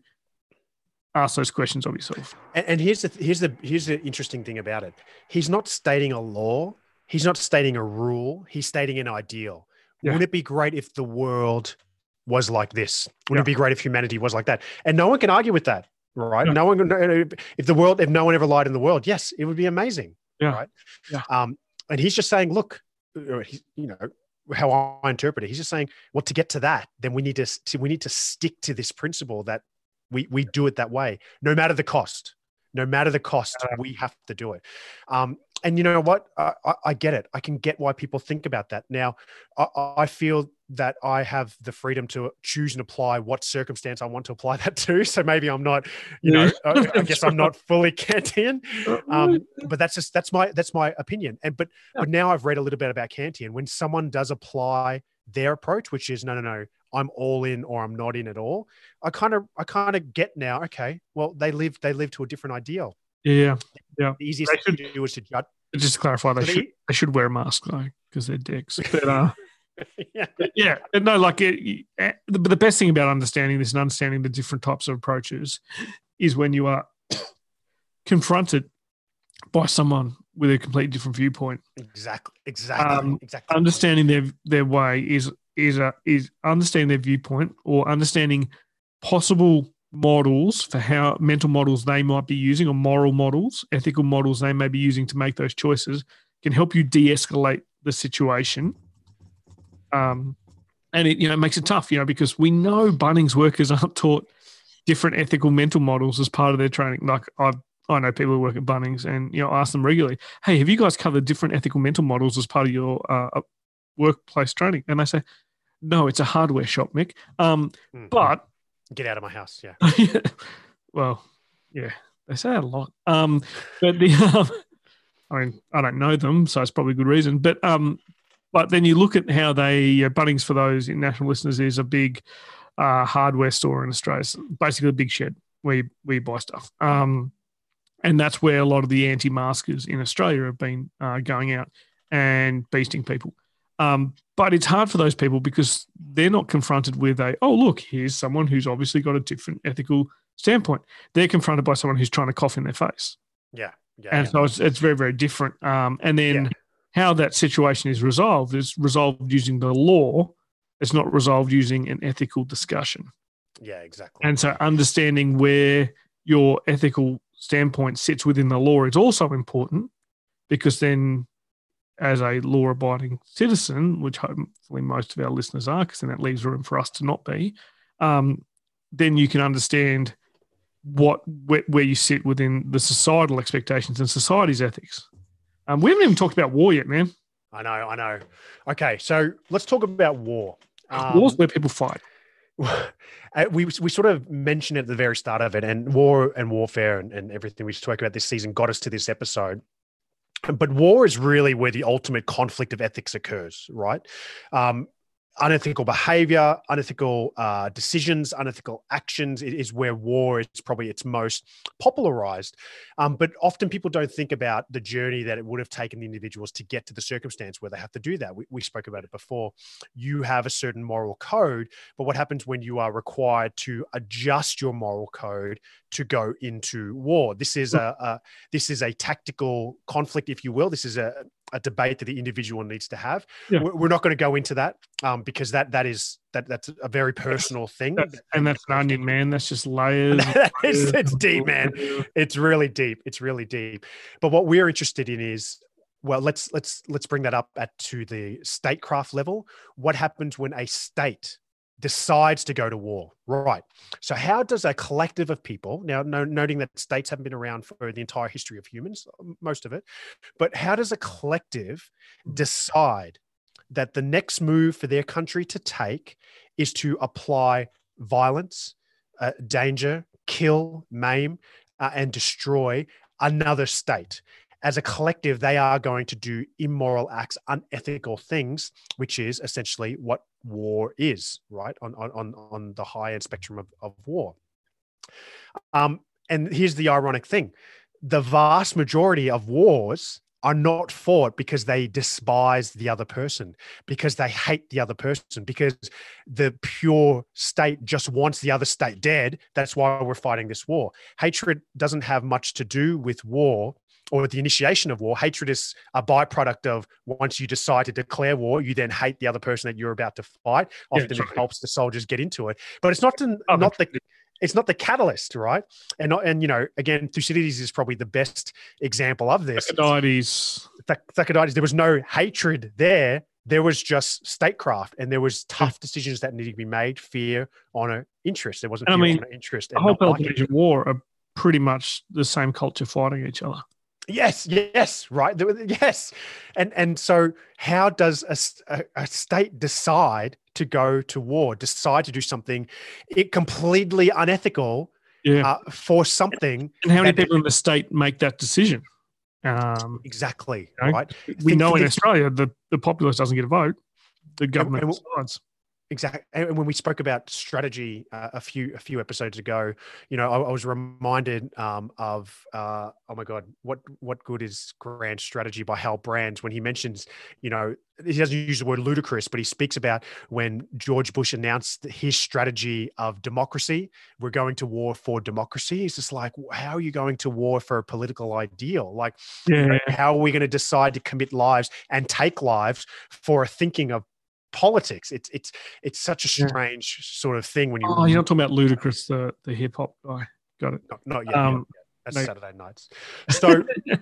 ask those questions of yourself. And, and here's the here's the here's the interesting thing about it. He's not stating a law. He's not stating a rule. He's stating an ideal. Yeah. Wouldn't it be great if the world was like this? Wouldn't yeah. it be great if humanity was like that? And no one can argue with that, right? Yeah. No one can. If the world, if no one ever lied in the world, yes, it would be amazing, yeah. right? Yeah. Um, and he's just saying, look, you know. How I interpret it, he's just saying, well, to get to that, then we need to, to we need to stick to this principle that we we do it that way, no matter the cost. No matter the cost, we have to do it. Um, and you know what? I, I, I get it. I can get why people think about that. Now, I, I feel that I have the freedom to choose and apply what circumstance I want to apply that to. So maybe I'm not, you know, I, I guess I'm not fully Kantian. Um, but that's just that's my that's my opinion. And but but now I've read a little bit about Kantian. When someone does apply their approach, which is no, no, no, I'm all in or I'm not in at all. I kind of, I kind of get now. Okay, well, they live, they live to a different ideal. Yeah, yeah. The easiest thing to do is to judge. Just to clarify, they, they should, they should wear a mask though, because they're dicks. But, uh, yeah, but yeah. No, like it, it, the, the best thing about understanding this and understanding the different types of approaches is when you are confronted by someone with a completely different viewpoint. Exactly. Exactly. Um, exactly. Understanding their their way is is a, is understanding their viewpoint or understanding possible models for how mental models they might be using, or moral models, ethical models they may be using to make those choices, can help you de-escalate the situation. Um, and it you know makes it tough, you know, because we know Bunnings workers aren't taught different ethical mental models as part of their training. Like I've I know people who work at Bunnings, and you know, ask them regularly, "Hey, have you guys covered different ethical mental models as part of your uh, workplace training?" And they say, "No, it's a hardware shop, Mick." Um, mm-hmm. But get out of my house, yeah. Well, yeah, they say that a lot. Um, but the, um, I mean, I don't know them, so it's probably a good reason. But um, but then you look at how they uh, Bunnings, for those international listeners, is a big uh, hardware store in Australia. It's basically a big shed where you, where you buy stuff. Um. And that's where a lot of the anti-maskers in Australia have been uh, going out and beasting people. Um, but it's hard for those people because they're not confronted with a, oh, look, here's someone who's obviously got a different ethical standpoint. They're confronted by someone who's trying to cough in their face. Yeah. yeah and yeah. so it's, it's very, very different. Um, and then yeah. how that situation is resolved is resolved using the law. It's not resolved using an ethical discussion. Yeah, exactly. And so understanding where your ethical standpoint sits within the law is also important, because then as a law-abiding citizen, which hopefully most of our listeners are, because then that leaves room for us to not be, um, then you can understand what where, where you sit within the societal expectations and society's ethics. Um, we haven't even talked about war yet, man. I know, I know. Okay, so let's talk about war. Um, War's where people fight. we we sort of mentioned it at the very start of it, and war and warfare and, and everything we spoke about this season got us to this episode. But war is really where the ultimate conflict of ethics occurs, right? Um, unethical behavior, unethical uh, decisions, unethical actions is where war is probably its most popularized. Um, but often people don't think about the journey that it would have taken the individuals to get to the circumstance where they have to do that. We, we spoke about it before. You have a certain moral code, but what happens when you are required to adjust your moral code to go into war? This is a, a this is a tactical conflict, if you will. This is a a debate that the individual needs to have. Yeah. We're not going to go into that um, because that that is that that's a very personal that's, thing. That's, and that's an onion, man. That's just layers. it's, it's deep, man. It's really deep. It's really deep. But what we're interested in is, well, let's let's let's bring that up at to the statecraft level. What happens when a state decides to go to war, right? So how does a collective of people, now no, noting that states haven't been around for the entire history of humans, most of it, but how does a collective decide that the next move for their country to take is to apply violence, uh, danger, kill, maim, uh, and destroy another state? As a collective, they are going to do immoral acts, unethical things, which is essentially what war is, right? On on on the high end spectrum of, of war. Um, and here's the ironic thing: the vast majority of wars are not fought because they despise the other person, because they hate the other person, because the pure state just wants the other state dead. That's why we're fighting this war. Hatred doesn't have much to do with war or the initiation of war. Hatred is a byproduct of once you decide to declare war, you then hate the other person that you're about to fight. Often yeah, it helps the soldiers get into it, but it's not to, oh, not the it's not the catalyst, right? And not, and you know, again, Thucydides is probably the best example of this. Thucydides. Thucydides. There was no hatred there. There was just statecraft, and there was tough decisions that needed to be made. Fear, honor, interest. There wasn't fear, I mean, honor, interest. The whole Peloponnesian War are pretty much the same culture fighting each other. Yes, yes, right. Yes. And and so how does a, a, a state decide to go to war, decide to do something it completely unethical yeah. uh, for something? And how many people in the state make that decision? Um, exactly, you know, right? We think, know in think, Australia, the, the populace doesn't get a vote. The government and, and, decides. Exactly. And when we spoke about strategy uh, a few a few episodes ago, you know, I, I was reminded um, of uh, oh my God, what what good is grand strategy by Hal Brands when he mentions, you know, he doesn't use the word ludicrous, but he speaks about when George Bush announced his strategy of democracy. We're going to war for democracy. He's just like, how are you going to war for a political ideal? Like, yeah. you know, how are we going to decide to commit lives and take lives for a thinking of politics? It's it's it's such a strange yeah. sort of thing when you. Oh, you're not talking about Ludacris, the the hip hop guy. Got it. Not, not yet. Um, yet, yet. That's no. Saturday nights. So,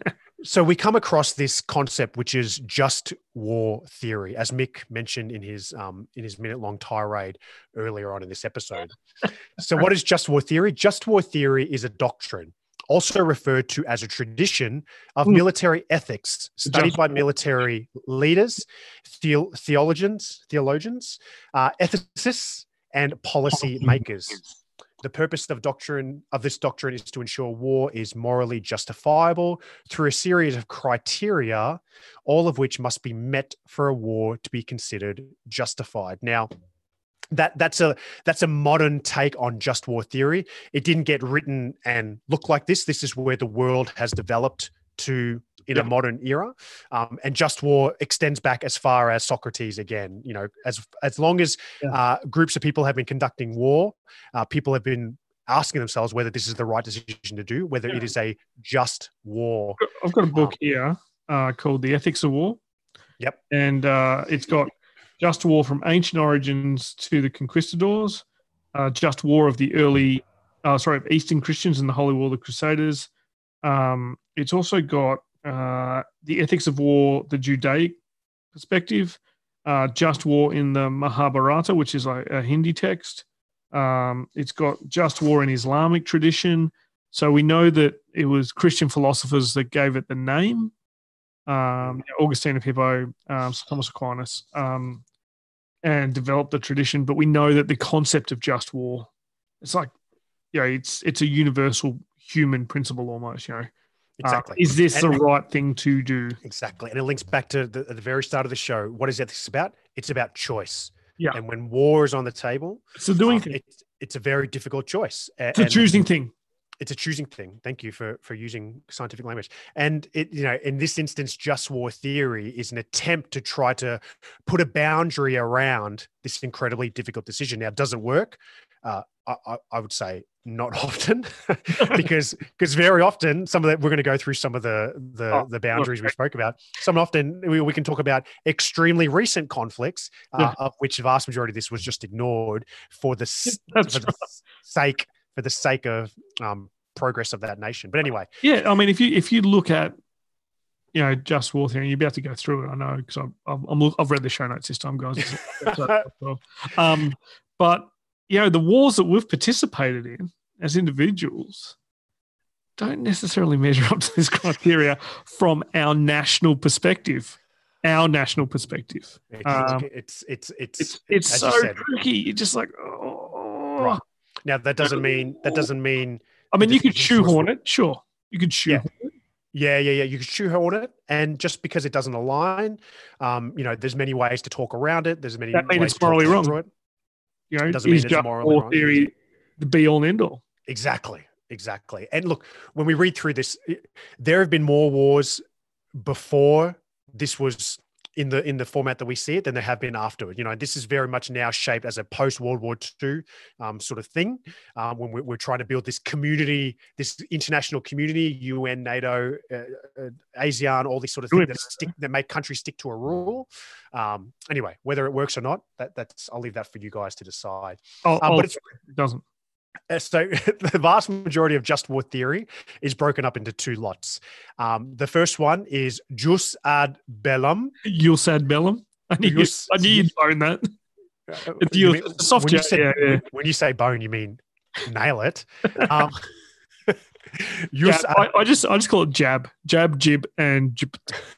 so we come across this concept, which is just war theory, as Mick mentioned in his um in his minute long tirade earlier on in this episode. So, what is just war theory? Just war theory is a doctrine, also referred to as a tradition of mm. military ethics studied Just by military leaders, the- theologians, theologians, uh, ethicists, and policy makers. The purpose of doctrine of this doctrine is to ensure war is morally justifiable through a series of criteria, all of which must be met for a war to be considered justified. Now, That that's a that's a modern take on just war theory. It didn't get written and look like this. This is where the world has developed to in yep. a modern era, um, and just war extends back as far as Socrates. Again, you know, as as long as yeah. uh, groups of people have been conducting war, uh, people have been asking themselves whether this is the right decision to do, whether yeah. it is a just war. I've got a book um, here uh, called The Ethics of War. Yep, and uh, it's got just war from ancient origins to the conquistadors, uh, just war of the early, uh, sorry, of Eastern Christians and the Holy War of the Crusaders. Um, it's also got uh, the ethics of war, the Judaic perspective, uh, just war in the Mahabharata, which is a, a Hindi text. Um, it's got just war in Islamic tradition. So we know that it was Christian philosophers that gave it the name. Um, Augustine of Hippo, um, Thomas Aquinas, um, and developed the tradition. But we know that the concept of just war, it's like, you know, it's it's a universal human principle almost, you know. Exactly. Uh, is this and, the right thing to do? Exactly. And it links back to the, at the very start of the show. What is ethics about? It's about choice. Yeah. And when war is on the table, it's a doing um, thing. It's, it's a very difficult choice. It's a choosing thing. It's a choosing thing. Thank you for for using scientific language. And it, you know, in this instance, just war theory is an attempt to try to put a boundary around this incredibly difficult decision. Now, does it work? Uh, I, I would say not often, because because very often some of that we're going to go through some of the the, Oh, the boundaries okay. we spoke about. Some often we, we can talk about extremely recent conflicts, uh, Yeah. of which the vast majority of this was just ignored for the, s- That's for the sake for the sake of um, progress of that nation. But anyway, Yeah, I mean, if you if you look at, you know, just war theory, and you'd be able to go through it. I know because I'm, I'm, I'm I've read the show notes this time, guys. um, but you know, the wars that we've participated in as individuals don't necessarily measure up to this criteria from our national perspective. Our national perspective. it's Um, it's it's it's, it's it's as so you said, tricky. You're just like, oh. right. Now that doesn't mean that doesn't mean I mean, the you could decisions was- shoehorn it, sure. You could shoehorn it. Yeah, yeah, yeah. You could shoehorn it, and just because it doesn't align, um, you know, there's many ways to talk around it. There's many That means ways it's to talk morally wrong. through it. You know, Doesn't mean is it's just morally war wrong. theory the be all and end all? Exactly, exactly. And look, when we read through this, there have been more wars before this was in the in the format that we see it than there have been afterward. You know, this is very much now shaped as a post World War Two um, sort of thing. Um, when we're, we're trying to build this community, this international community, U N, NATO, uh, uh, ASEAN, all these sort of things that stick that make countries stick to a rule. Um, anyway, whether it works or not, that that's I'll leave that for you guys to decide. Oh, Um, oh, but it's it doesn't. uh, So the vast majority of just war theory is broken up into two lots. Um, the first one is jus ad bellum. Jus ad bellum. I knew, Jus- I knew you'd own that. Uh, It's you jus- mean- it's a soft when, you jab, say, yeah, yeah. when you say bone, you mean nail it. Um, Jab. jus ad- I, I just I just call it jab, jab, jib, and jib.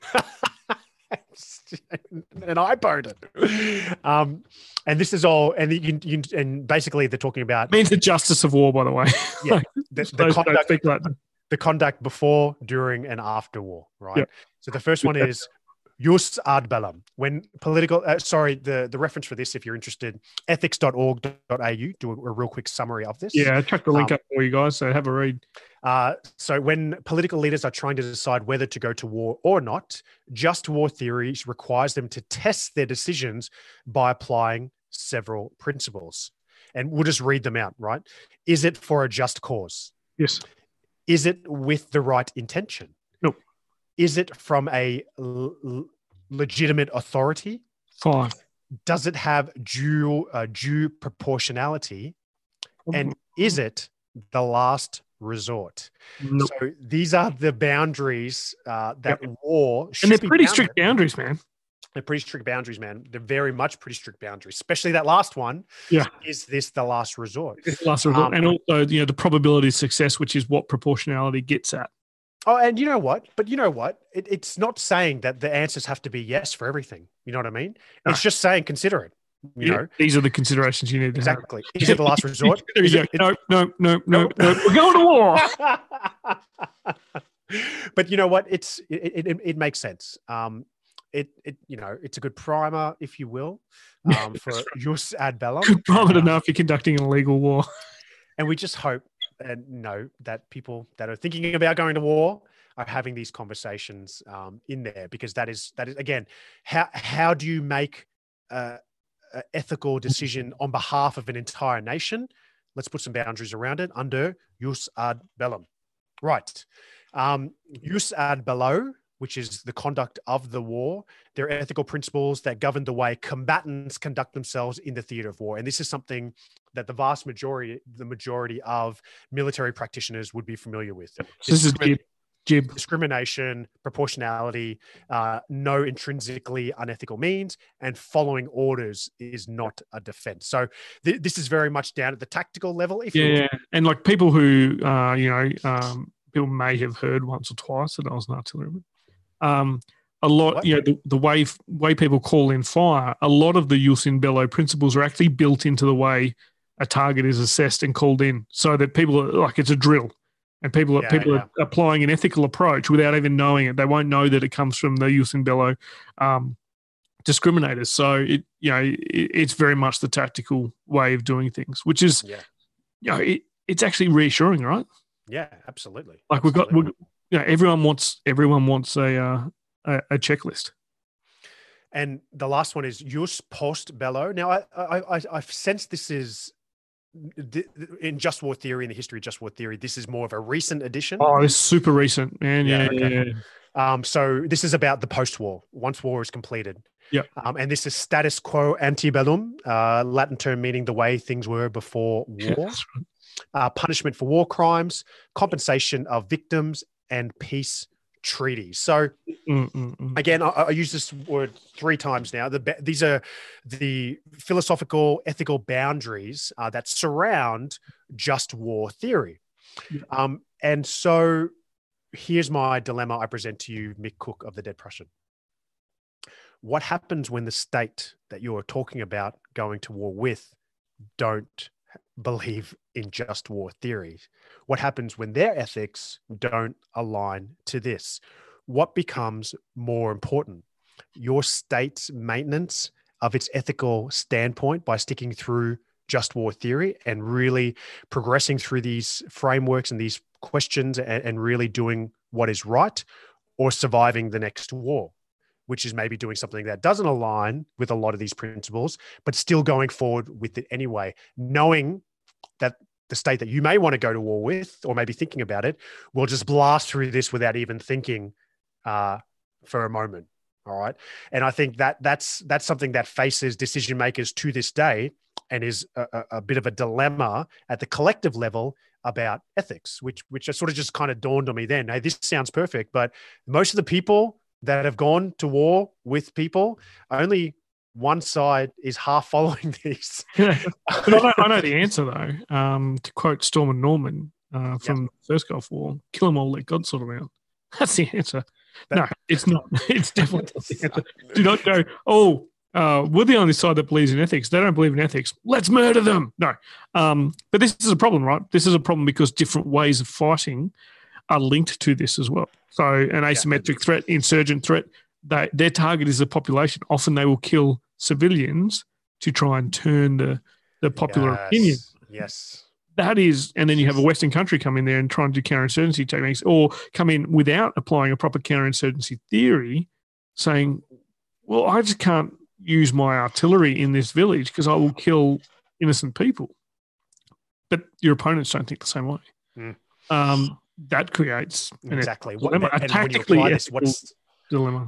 and I boned it. Um, and this is all, and you, can- you can- and basically they're talking about Means the justice of war, by the way. Yeah, the, the Those don't conduct, speak Latin. the conduct before, during, and after war, right? Yep. So the first one is jus ad bellum. When political, uh, sorry, the, the reference for this, if you're interested, ethics dot org dot a u, do a, a real quick summary of this. Yeah, I chucked the link Um, up for you guys, so have a read. Uh, so when political leaders are trying to decide whether to go to war or not, just war theory requires them to test their decisions by applying several principles. And we'll just read them out, right? Is it for a just cause? Yes. Is it with the right intention? No. Is it from a l- l- legitimate authority? Five. Does it have due uh, due proportionality? And is it the last resort? Nope. So these are the boundaries uh, that war should And they're be pretty bounded. strict boundaries, man. They're pretty strict boundaries, man. They're very much pretty strict boundaries, especially that last one. Yeah. Is this the last resort? Last resort. Um, and also, you know, the probability of success, which is what proportionality gets at. Oh, and you know what? But you know what? It, it's not saying that the answers have to be yes for everything. You know what I mean? No. It's just saying consider it. You Yeah, know, these are the considerations you need to exactly. Is it the last resort? have. There you Is go. it- it- No, no, no, no, Nope. no. We're going to war. But you know what? It's it, it, it makes sense. Um, it it you know it's a good primer, if you will, um, for jus ad bellum. Good prompt Uh, enough. You're conducting an illegal war. And we just hope and know that people that are thinking about going to war are having these conversations um, in there, because that is that is again, how how do you make a, a ethical decision on behalf of an entire nation? Let's put some boundaries around it under jus ad bellum. Right. Um, jus ad bello, which is the conduct of the war. There are ethical principles that govern the way combatants conduct themselves in the theater of war. And this is something that the vast majority, the majority of military practitioners would be familiar with. So this is Discrimin- jib. Jib. discrimination, proportionality, uh, no intrinsically unethical means, and following orders is not a defense. So th- this is very much down at the tactical level. If you will. Yeah, and like people who, uh, you know, um, people may have heard once or twice that I was an artilleryman. Um, a lot, What? you know, the, the way way people call in fire, a lot of the jus in bello principles are actually built into the way a target is assessed and called in, so that people are like it's a drill, and people are Yeah, people yeah. are applying an ethical approach without even knowing it. They won't know that it comes from the jus in bello um, discriminators. So it, you know, it, it's very much the tactical way of doing things, which is, Yeah. you know, it, it's actually reassuring, right? Yeah, absolutely. Like we've got, Absolutely. we, you know, everyone wants everyone wants a, uh, a a checklist. And the last one is jus post bello. Now, I, I, I, I've sensed this is in just war theory, in the history of just war theory, this is more of a recent addition. Oh, it's super recent, man. Yeah, Yeah, yeah. okay. yeah. Um, so this is about the post-war, once war is completed. Yeah. Um, and this is status quo ante bellum, uh, Latin term meaning the way things were before war. That's right. Uh, punishment for war crimes, compensation of victims, and peace treaties. So Mm, mm, mm. again, I, I use this word three times now. The, these are the philosophical, ethical boundaries uh, that surround just war theory. Yeah. Um, and so here's my dilemma I present to you, Mick Cook of the Dead Prussian. What happens when the state that you're talking about going to war with don't believe in just war theories? What happens when their ethics don't align to this? What becomes more important? Your state's maintenance of its ethical standpoint by sticking through just war theory and really progressing through these frameworks and these questions and, and really doing what is right, or surviving the next war, which is maybe doing something that doesn't align with a lot of these principles, but still going forward with it anyway, knowing that the state that you may want to go to war with, or maybe thinking about it, will just blast through this without even thinking uh, for a moment. All right. And I think that that's, that's something that faces decision makers to this day, and is a, a, a bit of a dilemma at the collective level about ethics, which, which sort of just kind of dawned on me then. Hey, this sounds perfect, but most of the people that have gone to war with people, only one side is half following these. Yeah. But I know, I know the answer though. Um, to quote Storm and Norman uh, from Yep. the First Gulf War, kill them all, let God sort them out. That's the answer. That- no, it's not. It's definitely not the answer. Do not go, oh, uh, we're the only side that believes in ethics. They don't believe in ethics. Let's murder them. No. Um, but this is a problem, right? This is a problem because different ways of fighting are linked to this as well. So an asymmetric threat, insurgent threat, they, their target is the population. Often they will kill civilians to try and turn the, the popular Yes. opinion. Yes. That is, and then you have a Western country come in there and try and do counterinsurgency techniques, or come in without applying a proper counterinsurgency theory, saying, well, I just can't use my artillery in this village because I will kill innocent people. But your opponents don't think the same way. Mm. Um, that creates an Exactly. ethical What, dilemma, a and when you tactically apply this, ethical what's dilemma.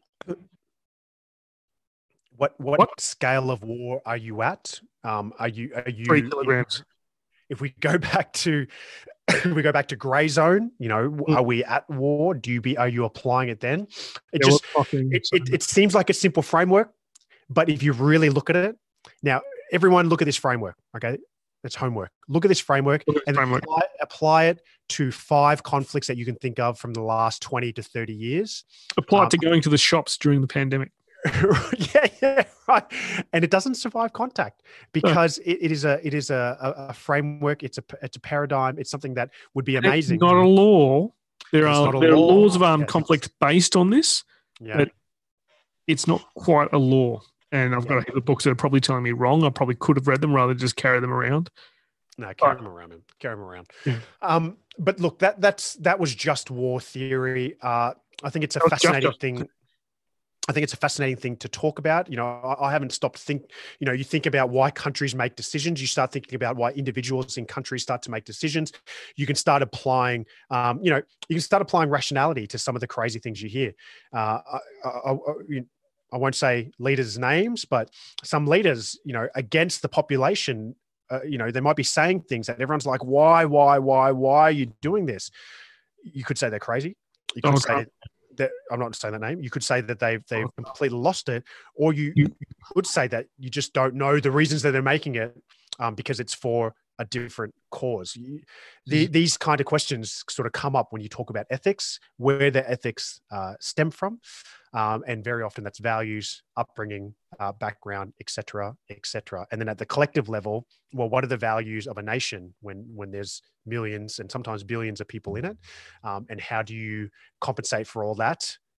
what, what What? scale of war are you at? Um, are you are you Three kilograms. If we go back to if we go back to gray zone, you know, Mm. are we at war? Do you be are you applying it then? It Yeah, just we're talking- it, it, it seems like a simple framework, but if you really look at it, now everyone look at this framework, okay? It's homework. Look at this framework Look at this and framework. Apply, apply it to five conflicts that you can think of from the last twenty to thirty years. Apply um, it to going to the shops during the pandemic. yeah, yeah, right. And it doesn't survive contact because it, it is a it is a, a, a framework. It's a it's a paradigm. It's something that would be amazing. It's not a law. There It's are not a there are law. laws of armed Yes. conflict based on this. Yeah. but it's not quite a law. And I've got a heap of books that are probably telling me wrong. I probably could have read them rather than just carry them around. No, carry them around, man. Carry them around. Yeah. Um, but look, that that's that was just war theory. Uh, I think it's a That was just- fascinating just- thing. I think it's a fascinating thing to talk about. You know, I, I haven't stopped think. You know, you think about why countries make decisions. You start thinking about why individuals in countries start to make decisions. You can start applying. Um, you know, you can start applying rationality to some of the crazy things you hear. Uh, I, I, I, I won't say leaders' names, but some leaders, you know, against the population. Uh, you know, they might be saying things that everyone's like, why, why, why, why are you doing this? You could say they're crazy. You could Donald say Trump. that, I'm not saying that name. You could say that they've they've completely lost it, or you, you could say that you just don't know the reasons that they're making it um, because it's for a different cause. You, the, these kind of questions sort of come up when you talk about ethics, where the ethics uh, stem from, um, and very often that's values, upbringing, uh, background, et cetera, et cetera. And then at the collective level, well, what are the values of a nation when when there's millions and sometimes billions of people in it, um, and how do you compensate for all that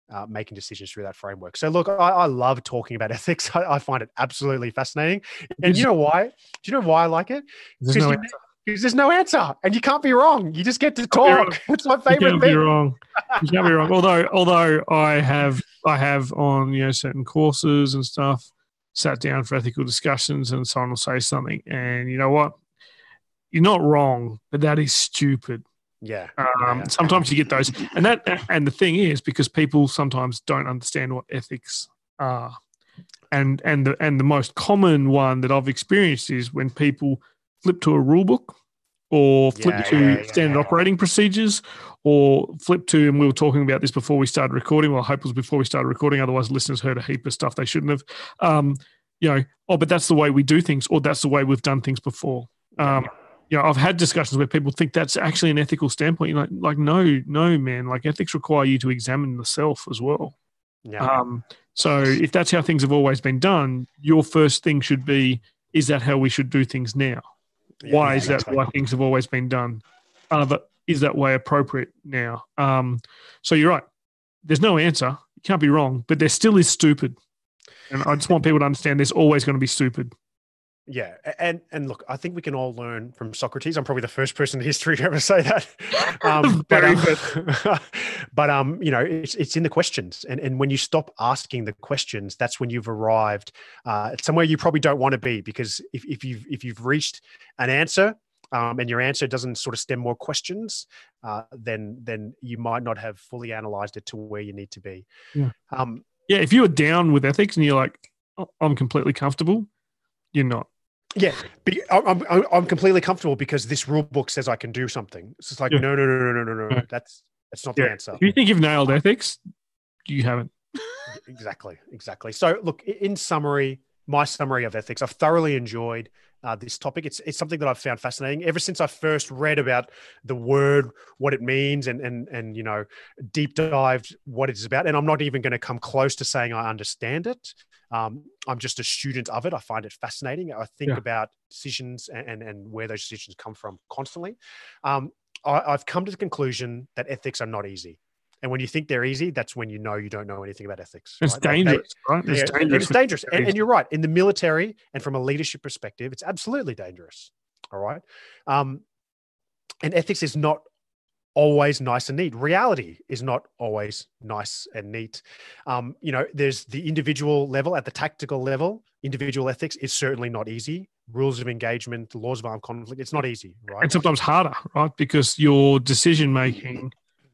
uh, making decisions through that framework. So look, I, I love talking about ethics. I, I find it absolutely fascinating. And you know why? Do you know why I like it? There's no answer. Because there's no answer, and you can't be wrong. You just get to talk. It's my favorite you can't thing. Be wrong. You can't be wrong. Although, although I have, I have on you know certain courses and stuff, sat down for ethical discussions, and someone will say something, and you know what? You're not wrong, but that is stupid. Yeah. Um, yeah. Sometimes you get those, and that, and the thing is, because people sometimes don't understand what ethics are, and and the and the most common one that I've experienced is when people flip to a rule book, or flip Yeah, to yeah, yeah, standard yeah. operating procedures, or flip to, and we were talking about this before we started recording. Well, I hope it was before we started recording. Otherwise, listeners heard a heap of stuff they shouldn't have. Um, you know, oh, but that's the way we do things, or that's the way we've done things before. Um, you know, I've had discussions where people think that's actually an ethical standpoint. You're like, like, no, no, man. Like, ethics require you to examine the self as well. Yeah. Um, so if that's how things have always been done, your first thing should be, is that how we should do things now? Yeah, Why yeah, is that exactly. why things have always been done? Uh, but is that way appropriate now? Um, so you're right. There's no answer. You can't be wrong, but there still is stupid. And I just want people to understand there's always going to be stupid. Yeah, and and look, I think we can all learn from Socrates. I'm probably the first person in history to ever say that. Um, but Very um, but um, you know, it's it's in the questions, and and when you stop asking the questions, that's when you've arrived uh, at somewhere you probably don't want to be. Because if if you've if you've reached an answer, um, and your answer doesn't sort of stem more questions, uh, then then you might not have fully analyzed it to where you need to be. Yeah. Um, Yeah, if you were down with ethics and you're like, oh, I'm completely comfortable, you're not. Yeah, be, I'm, I'm I'm completely comfortable because this rule book says I can do something. It's just like Yeah. no, no, no, no, no, no, no, no. Yeah. That's that's not Yeah. the answer. If you think you've nailed ethics, you haven't. Exactly, exactly. So, look, i- in summary, my summary of ethics, I've thoroughly enjoyed uh, this topic. It's it's something that I've found fascinating ever since I first read about the word, what it means, and and and you know, deep dived what it's about. And I'm not even going to come close to saying I understand it. Um, I'm just a student of it. I find it fascinating. I think Yeah. about decisions and, and and where those decisions come from constantly. Um, I, I've come to the conclusion that ethics are not easy. And when you think they're easy, that's when you know you don't know anything about ethics. It's right? They- they- dangerous, right? It's yeah, dangerous. It's dangerous. And, and you're right. In the military and from a leadership perspective, it's absolutely dangerous. All right. Um, and ethics is not always nice and neat. Reality is not always nice and neat. Um, you know, there's the individual level, at the tactical level, individual ethics is certainly not easy. Rules of engagement, the laws of armed conflict, it's not easy, right? And sometimes harder, right? Because your decision making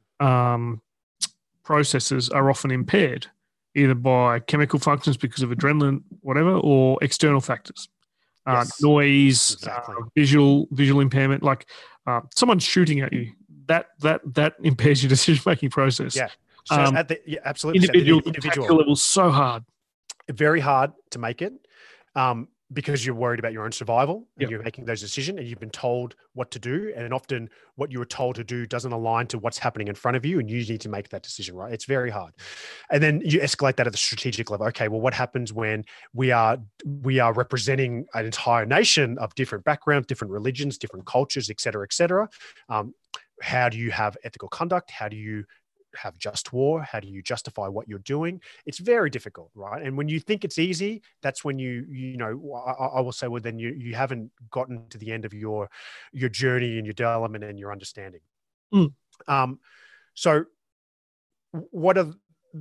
um, processes are often impaired, either by chemical functions because of adrenaline, whatever, or external factors, uh, Yes. noise, Exactly. uh, visual visual impairment. Like uh, someone's shooting at you, that that that impairs your decision making process. Yeah. So Um, at the yeah, absolutely so at the individual, individual tactical level, so hard. very hard to make it um, because you're worried about your own survival and Yep. you're making those decisions and you've been told what to do. And often what you were told to do doesn't align to what's happening in front of you. And you need to make that decision, right? It's very hard. And then you escalate that at the strategic level. Okay, well, what happens when we are, we are representing an entire nation of different backgrounds, different religions, different cultures, et cetera, et cetera. Um, how do you have ethical conduct? How do you have just war? How do you justify what you're doing? It's very difficult, right? And when you think it's easy, that's when you, you know, I, I will say, well, then you you haven't gotten to the end of your your journey and your development and your understanding. Mm. Um, so, what are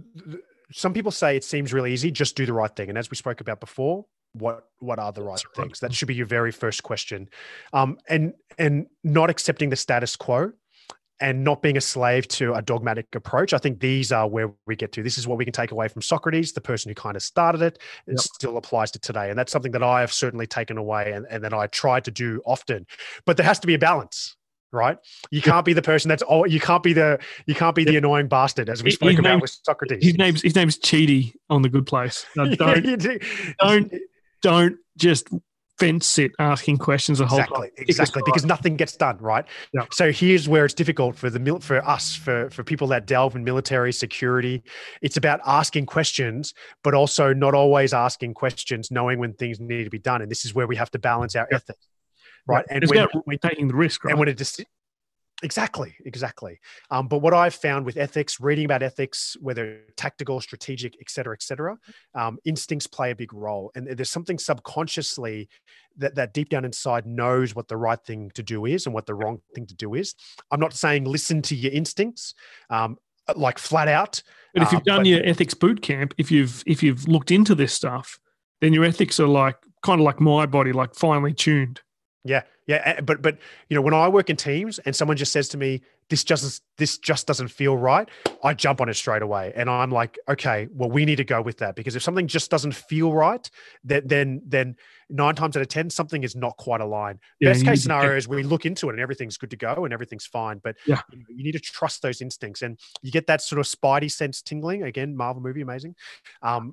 some people say? It seems really easy. Just do the right thing. And as we spoke about before, what what are the right That's things? right. That should be your very first question. Um, and and not accepting the status quo, and not being a slave to a dogmatic approach. I think these are where we get to. This is what we can take away from Socrates, the person who kind of started it. It Yep. still applies to today. And that's something that I have certainly taken away and, and that I try to do often. But there has to be a balance, right? You can't be the person that's oh, you can't be the you can't be the annoying bastard, as we His spoke about name's- with Socrates. His name's his name's Cheaty on The Good Place. Now, Yeah, don't you do. don't- don't just fence sit asking questions the whole Exactly, time. exactly, because nothing gets done, right? Yeah. So here's where it's difficult for the mil- for us, for for people that delve in military security. It's about asking questions, but also not always asking questions, knowing when things need to be done, and this is where we have to balance our Yeah. ethics, right? And it's when, about when taking the risk, right? and when a deci- Exactly, exactly. Um, but what I've found with ethics, reading about ethics, whether tactical, strategic, et cetera, et cetera, um, instincts play a big role. And there's something subconsciously that, that deep down inside knows what the right thing to do is and what the wrong thing to do is. I'm not saying listen to your instincts, um, like flat out. But if you've um, done but- your ethics boot camp, if you've if you've looked into this stuff, then your ethics are like kind of like my body, like finely tuned. Yeah, yeah, but but you know, when I work in teams and someone just says to me, "This just this just doesn't feel right," I jump on it straight away, and I'm like, "Okay, well, we need to go with that because if something just doesn't feel right, that then then nine times out of ten, something is not quite aligned." Yeah, Best you need case to scenario check- is we look into it and everything's good to go and everything's fine, but Yeah. you, know, you need to trust those instincts, and you get that sort of spidey sense tingling. Again, Marvel movie, amazing. Um,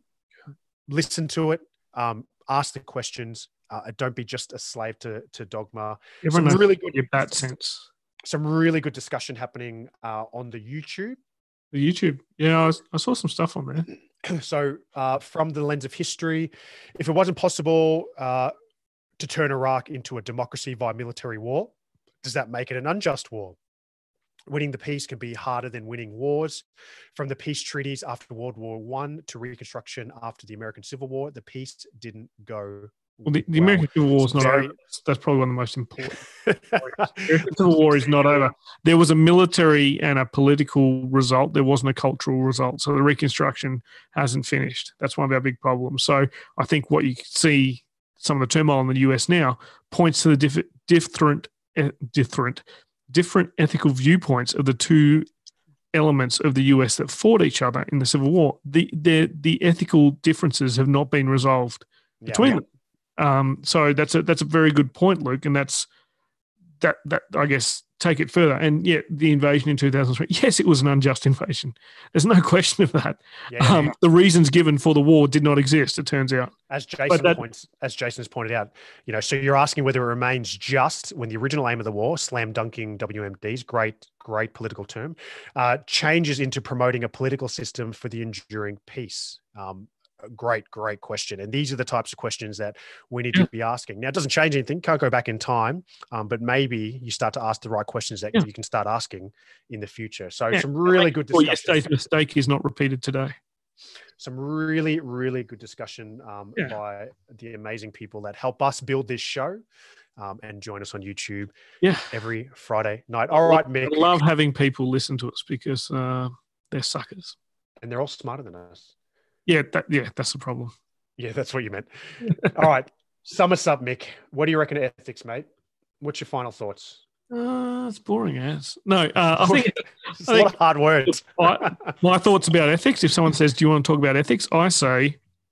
listen to it. Um, ask the questions. Uh, don't be just a slave to to dogma. Everyone Some knows really good, your bat sense. some really good discussion happening uh, on the YouTube. The YouTube, yeah, I, was, I saw some stuff on there. So, uh, from the lens of history, if it wasn't possible uh, to turn Iraq into a democracy via military war, does that make it an unjust war? Winning the peace can be harder than winning wars. From the peace treaties after World War One to Reconstruction after the American Civil War, the peace didn't go Well, the, the American Civil War is not Very- over. That's probably one of the most important. The American Civil War is not over. There was a military and a political result. There wasn't a cultural result. So the Reconstruction hasn't finished. That's one of our big problems. So I think what you see, some of the turmoil in the U S now, points to the diff- different, eh, different, different ethical viewpoints of the two elements of the U S that fought each other in the Civil War. The the, the ethical differences have not been resolved Yeah. between them. Um, so that's a that's a very good point, Luke, and that's that that I guess take it further. And yet the invasion in two thousand three, yes, it was an unjust invasion. There's no question of that. Yeah, yeah, Um, yeah. the reasons given for the war did not exist. It turns out. As Jason that- points, as Jason has pointed out, you know, so you're asking whether it remains just when the original aim of the war, slam dunking W M Ds, great, great political term, uh, changes into promoting a political system for the enduring peace. Um, a great, great question. And these are the types of questions that we need Yeah. to be asking. Now, it doesn't change anything, can't go back in time, um, but maybe you start to ask the right questions that Yeah. you can start asking in the future. So Yeah. some really good Well, discussion. yesterday's mistake is not repeated today. Some really, really good discussion um, Yeah. by the amazing people that help us build this show um, and join us on YouTube Yeah. every Friday night. All right, Mick. I love having people listen to us because uh, they're suckers. And they're all smarter than us. Yeah, that, yeah, that's the problem. Yeah, that's what you meant. All right. Sum us up, Mick. What do you reckon of ethics, mate? What's your final thoughts? Uh, it's boring as no. Uh, I think It's I a lot think- of hard words. I, my thoughts about ethics. If someone says, "Do you want to talk about ethics?" I say,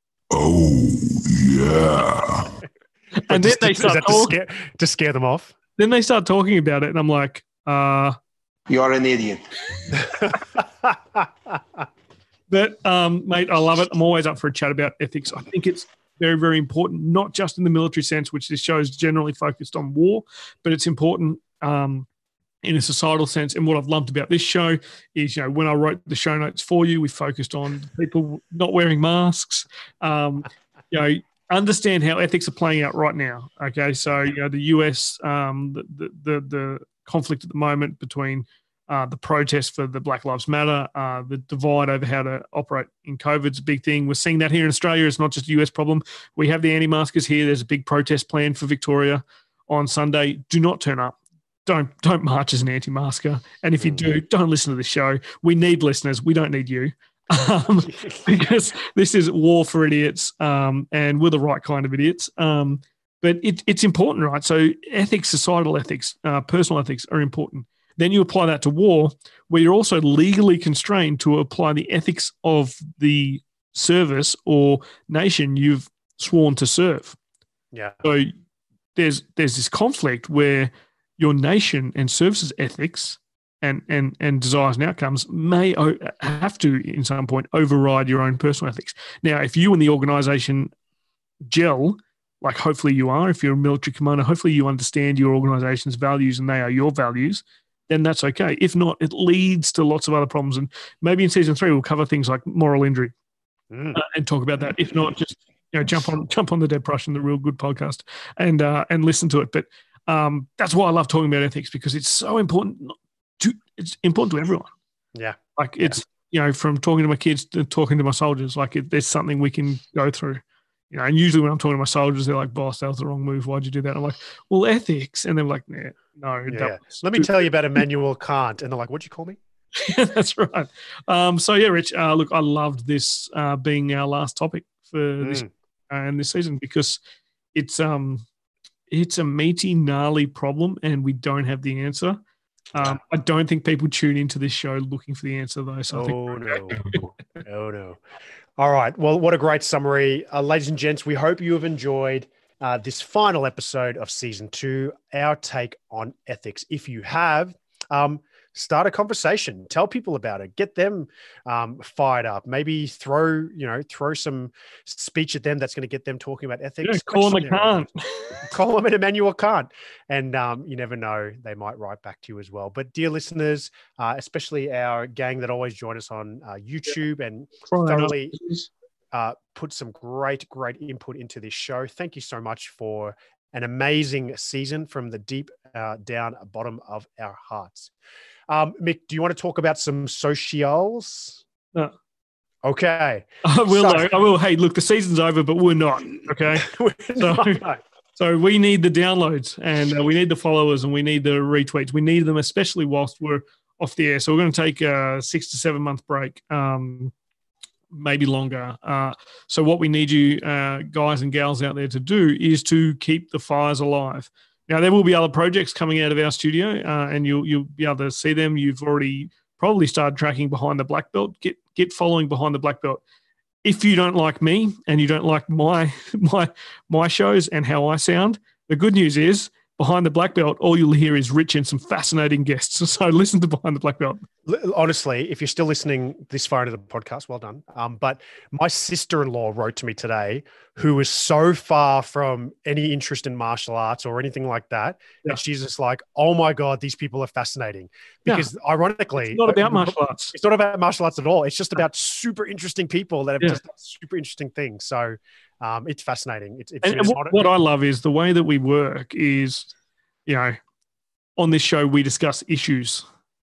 Oh, yeah. and then Just they to- is start that to talking. scare, to scare them off? Then they start talking about it, and I'm like, uh, You are an idiot. but um, mate, I love it. I'm always up for a chat about ethics. I think it's very, very important, not just in the military sense, which this show is generally focused on war, but it's important um, in a societal sense. And what I've loved about this show is, you know, when I wrote the show notes for you, we focused on people not wearing masks. Um, you know, understand how ethics are playing out right now. Okay, so you know the U S, um, the, the the the conflict at the moment between uh, the protest for the Black Lives Matter, uh, the divide over how to operate in COVID is a big thing. We're seeing that here in Australia. It's not just a U S problem. We have the anti-maskers here. There's a big protest planned for Victoria on Sunday. Do not turn up. Don't don't march as an anti-masker. And if you do, don't listen to the show. We need listeners. We don't need you. Um, because this is war for idiots, um, and we're the right kind of idiots. Um, but it, it's important, right? So ethics, societal ethics, uh, personal ethics are important. Then you apply that to war, where you're also legally constrained to apply the ethics of the service or nation you've sworn to serve. Yeah. So there's there's this conflict where your nation and services ethics and and and desires and outcomes may o- have to, in some point, override your own personal ethics. Now, if you and the organization gel, like hopefully you are, if you're a military commander, hopefully you understand your organization's values and they are your values, then that's okay. If not, it leads to lots of other problems. And maybe in season three, we'll cover things like moral injury Mm. uh, and talk about that. If not, just you know, jump on jump on the Dead Prussian, the Real Good podcast, and uh, and listen to it. But um, that's why I love talking about ethics, because it's so important it's important to everyone. Yeah. Like it's, you know, from talking to my kids to talking to my soldiers, like it, there's something we can go through. You know, and usually when I'm talking to my soldiers, they're like, boss, that was the wrong move. Why'd you do that? I'm like, well, ethics. And they're like, nah, no. Yeah. That Let me tell you about Immanuel Kant. And they're like, what'd you call me? That's right. Um, so, yeah, Rich, uh, look, I loved this uh, being our last topic for mm. this uh, and this season because it's um it's a meaty, gnarly problem and we don't have the answer. Um, I don't think people tune into this show looking for the answer, though. So oh, I think no. oh, no. All right. Well, what a great summary. Uh, ladies and gents, we hope you have enjoyed uh, this final episode of season two, our take on ethics. If you have, um, start a conversation, tell people about it, get them um, fired up, maybe throw, you know, throw some speech at them that's going to get them talking about ethics. Yeah, call them a Kant. Call them an Immanuel Kant. And um, you never know, they might write back to you as well. But dear listeners, uh, especially our gang that always join us on uh, YouTube yeah. and Probably thoroughly uh, put some great, great input into this show. Thank you so much for an amazing season from the deep uh, down bottom of our hearts. Um, Mick, do you want to talk about some socials? No. Okay. I will. So, though. I will. Hey, look, the season's over, but we're not. Okay. we're so, not. so we need the downloads and uh, we need the followers and we need the retweets. We need them, especially whilst we're off the air. So we're going to take a six to seven month break, um, maybe longer. Uh, so what we need you uh, guys and gals out there to do is to keep the fires alive. Now, there will be other projects coming out of our studio, uh, and you'll you'll be able to see them. You've already probably started tracking Behind the Black Belt. Get get following Behind the Black Belt. If you don't like me and you don't like my my my shows and how I sound, the good news is Behind the Black Belt, all you'll hear is Rich and some fascinating guests. So listen to Behind the Black Belt. Honestly, if you're still listening this far into the podcast, well done. Um, but my sister-in-law wrote to me today, who is so far from any interest in martial arts or anything like that. Yeah. And she's just like, oh my God, these people are fascinating. Because yeah. ironically, it's not about martial arts. It's not about martial arts at all. It's just about super interesting people that have yeah. just done super interesting things. So um, it's fascinating. It's, it's, and, it's and what, what I love is the way that we work is, you know, on this show, we discuss issues.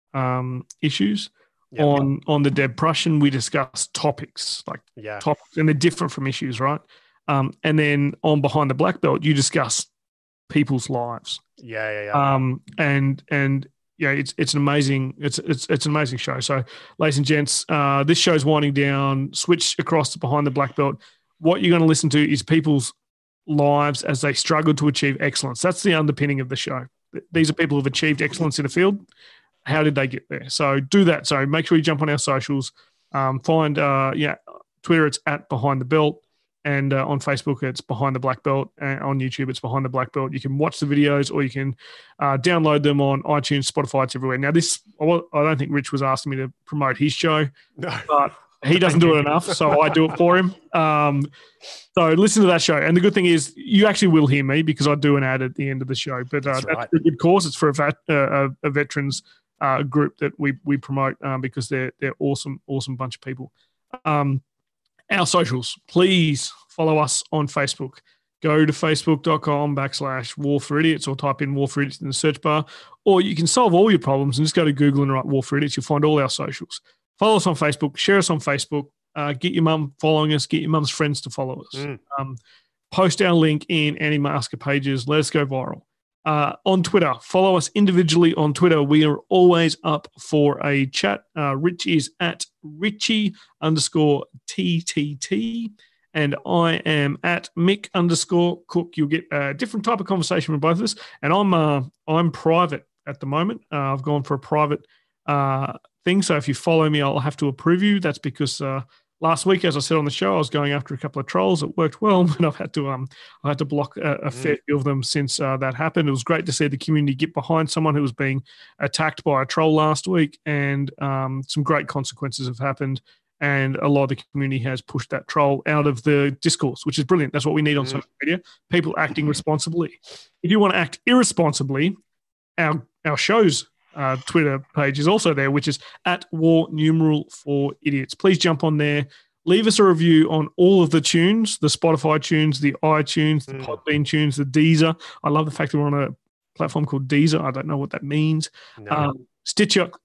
Um, issues yep. on on the Deb Prussian, we discuss topics like yeah. topics, and they're different from issues, right? Um, and then on Behind the Black Belt, you discuss people's lives. Yeah, yeah, yeah. Um, and and yeah, it's it's an amazing it's it's it's an amazing show. So, ladies and gents, uh, this show's winding down. Switch across to Behind the Black Belt. What you're going to listen to is people's lives as they struggle to achieve excellence. That's the underpinning of the show. These are people who've achieved excellence in a field. How did they get there? So do that. So make sure you jump on our socials. Um, find, uh, yeah, Twitter, it's at Behind the Belt. And uh, on Facebook, it's Behind the Black Belt. And on YouTube, it's Behind the Black Belt. You can watch the videos or you can uh, download them on iTunes, Spotify, it's everywhere. Now, this, I don't think Rich was asking me to promote his show, no. but he doesn't do it enough, so I do it for him. Um, so listen to that show. And the good thing is you actually will hear me because I do an ad at the end of the show. But uh, that's, that's right. a good cause. It's for a, vet, uh, a, a veterans uh, group that we we promote um, because they're they're awesome, awesome bunch of people. Um, our socials, please follow us on Facebook. Go to facebook.com backslash War for Idiots or type in War for Idiots in the search bar. Or you can solve all your problems and just go to Google and write War for Idiots. You'll find all our socials. Follow us on Facebook. Share us on Facebook. Uh, get your mum following us. Get your mum's friends to follow us. Mm. Um, post our link in anti-masker pages. Let us go viral. Uh, on Twitter, follow us individually on Twitter. We are always up for a chat. Uh, Rich is at Richie underscore T T T. And I am at Mick underscore Cook. You'll get a different type of conversation with both of us. And I'm uh, I'm private at the moment. Uh, I've gone for a private uh, thing. So if you follow me, I'll have to approve you. That's because uh, last week, as I said on the show, I was going after a couple of trolls. It worked well, but I've had to um I had to block a, a fair few of them since uh, that happened. It was great to see the community get behind someone who was being attacked by a troll last week, and um, some great consequences have happened. And a lot of the community has pushed that troll out of the discourse, which is brilliant. That's what we need on mm. social media, people acting responsibly. If you want to act irresponsibly, our our show's uh, Twitter page is also there, which is at War Numeral for Idiots. Please jump on there. Leave us a review on all of the tunes, the Spotify tunes, the iTunes, the mm. Podbean tunes, the Deezer. I love the fact that we're on a platform called Deezer. I don't know what that means. No. Um, Stitcher,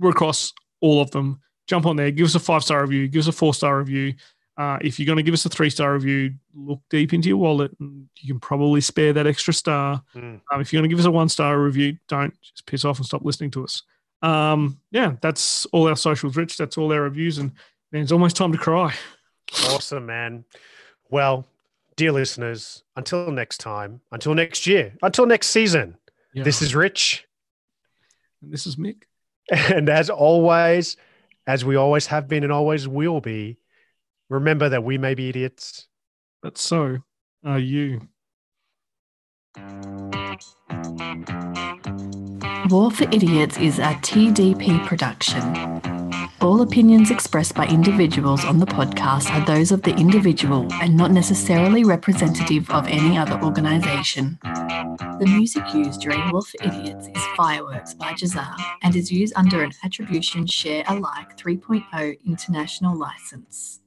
we're across all of them. Jump on there, give us a five-star review, give us a four-star review. Uh, if you're going to give us a three-star review, look deep into your wallet and you can probably spare that extra star. Mm. Um, if you're going to give us a one-star review, don't just piss off and stop listening to us. Um, yeah, that's all our socials, Rich. That's all our reviews. And man, it's almost time to cry. Awesome, man. Well, dear listeners, until next time, until next year, until next season, yeah. This is Rich. And this is Mick. And as always, as we always have been and always will be, remember that we may be idiots. But so are you. War for Idiots is a T D P production. All opinions expressed by individuals on the podcast are those of the individual and not necessarily representative of any other organisation. The music used during War for Idiots is Fireworks by Jazar and is used under an Attribution Share Alike three point oh international licence.